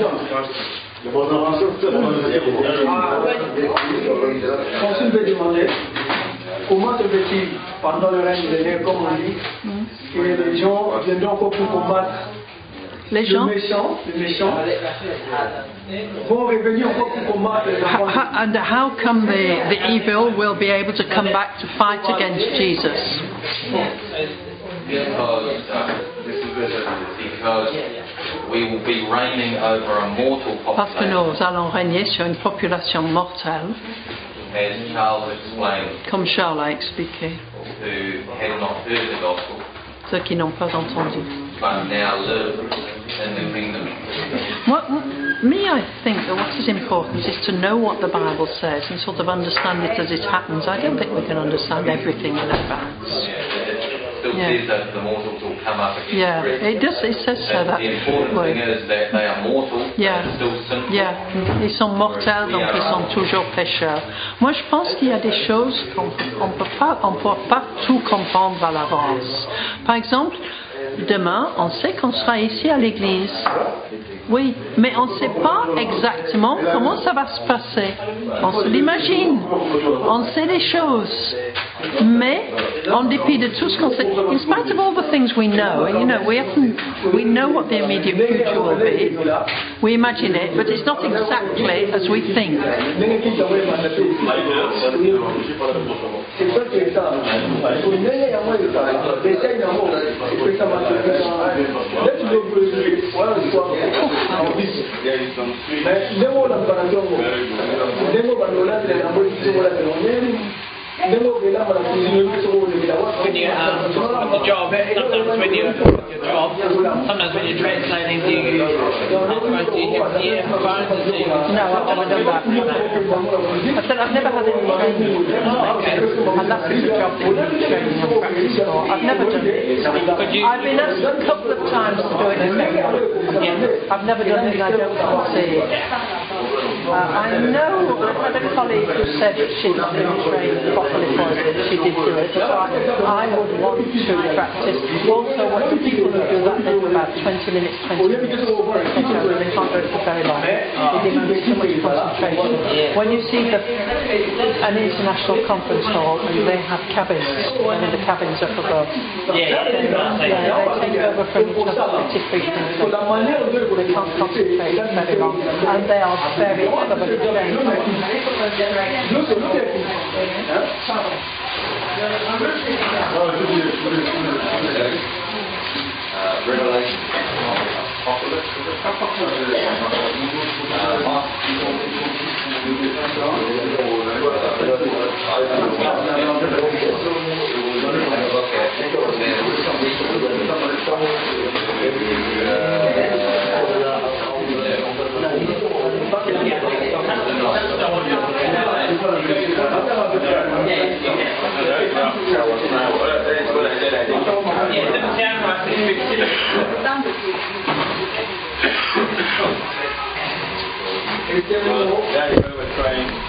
Francine peut demander comment se fait-il pendant le règne de l'air, comme on dit, que les gens viendront encore pour combattre Les gens? le méchant, vont revenir encore pour combattre les enfants. And how come the evil will be able to come back to fight against Jesus? Because we will be reigning over a mortal Parce que population, nous allons régner sur une population mortelle, as Charles explained, comme Charles a expliqué, who had not heard the gospel, ceux qui n'ont pas entendu. but now live in the kingdom. I think that what is important is to know what the Bible says and sort of understand it as it happens. I don't think we can understand everything in advance. It still says that the mortals will come up against Yeah, it does. It says so that. the important thing is that they are mortal, Yeah. they're still sinful. Yeah, ils sont mortels, donc ils sont toujours pécheurs. Moi, je pense qu'il y a des choses qu'on ne peut pas tout comprendre à l'avance. Par exemple, demain, on sait qu'on sera ici à l'église. Oui, mais on ne sait pas exactement comment ça va se passer. On se l'imagine. On sait les choses. Mais, en dépit de tout ce qu'on sait, in spite of all the things we know, we know what the immediate future will be. We imagine it, but it's not exactly as we think. When you with the job, sometimes when you're your job, sometimes when you're translating, do you have the earphones? No, I've never done that. I said I've never had any training. And that's the job that you training and practice for. I've never done it. I've been asked a couple of times to do it in I've never done it and I don't want to see it. I know I had a colleague who said that she didn't train properly for it, she did do it, so I would want to practice. Also, what the people who do that, they do about 20 minutes, they can't do it for very long. It demands so much concentration. When you see an international conference hall and they have cabins, the cabins up above, they take over from each other pretty frequently. They can't concentrate very long, and they are very cleverly trained. Revelation. That's what we're trying.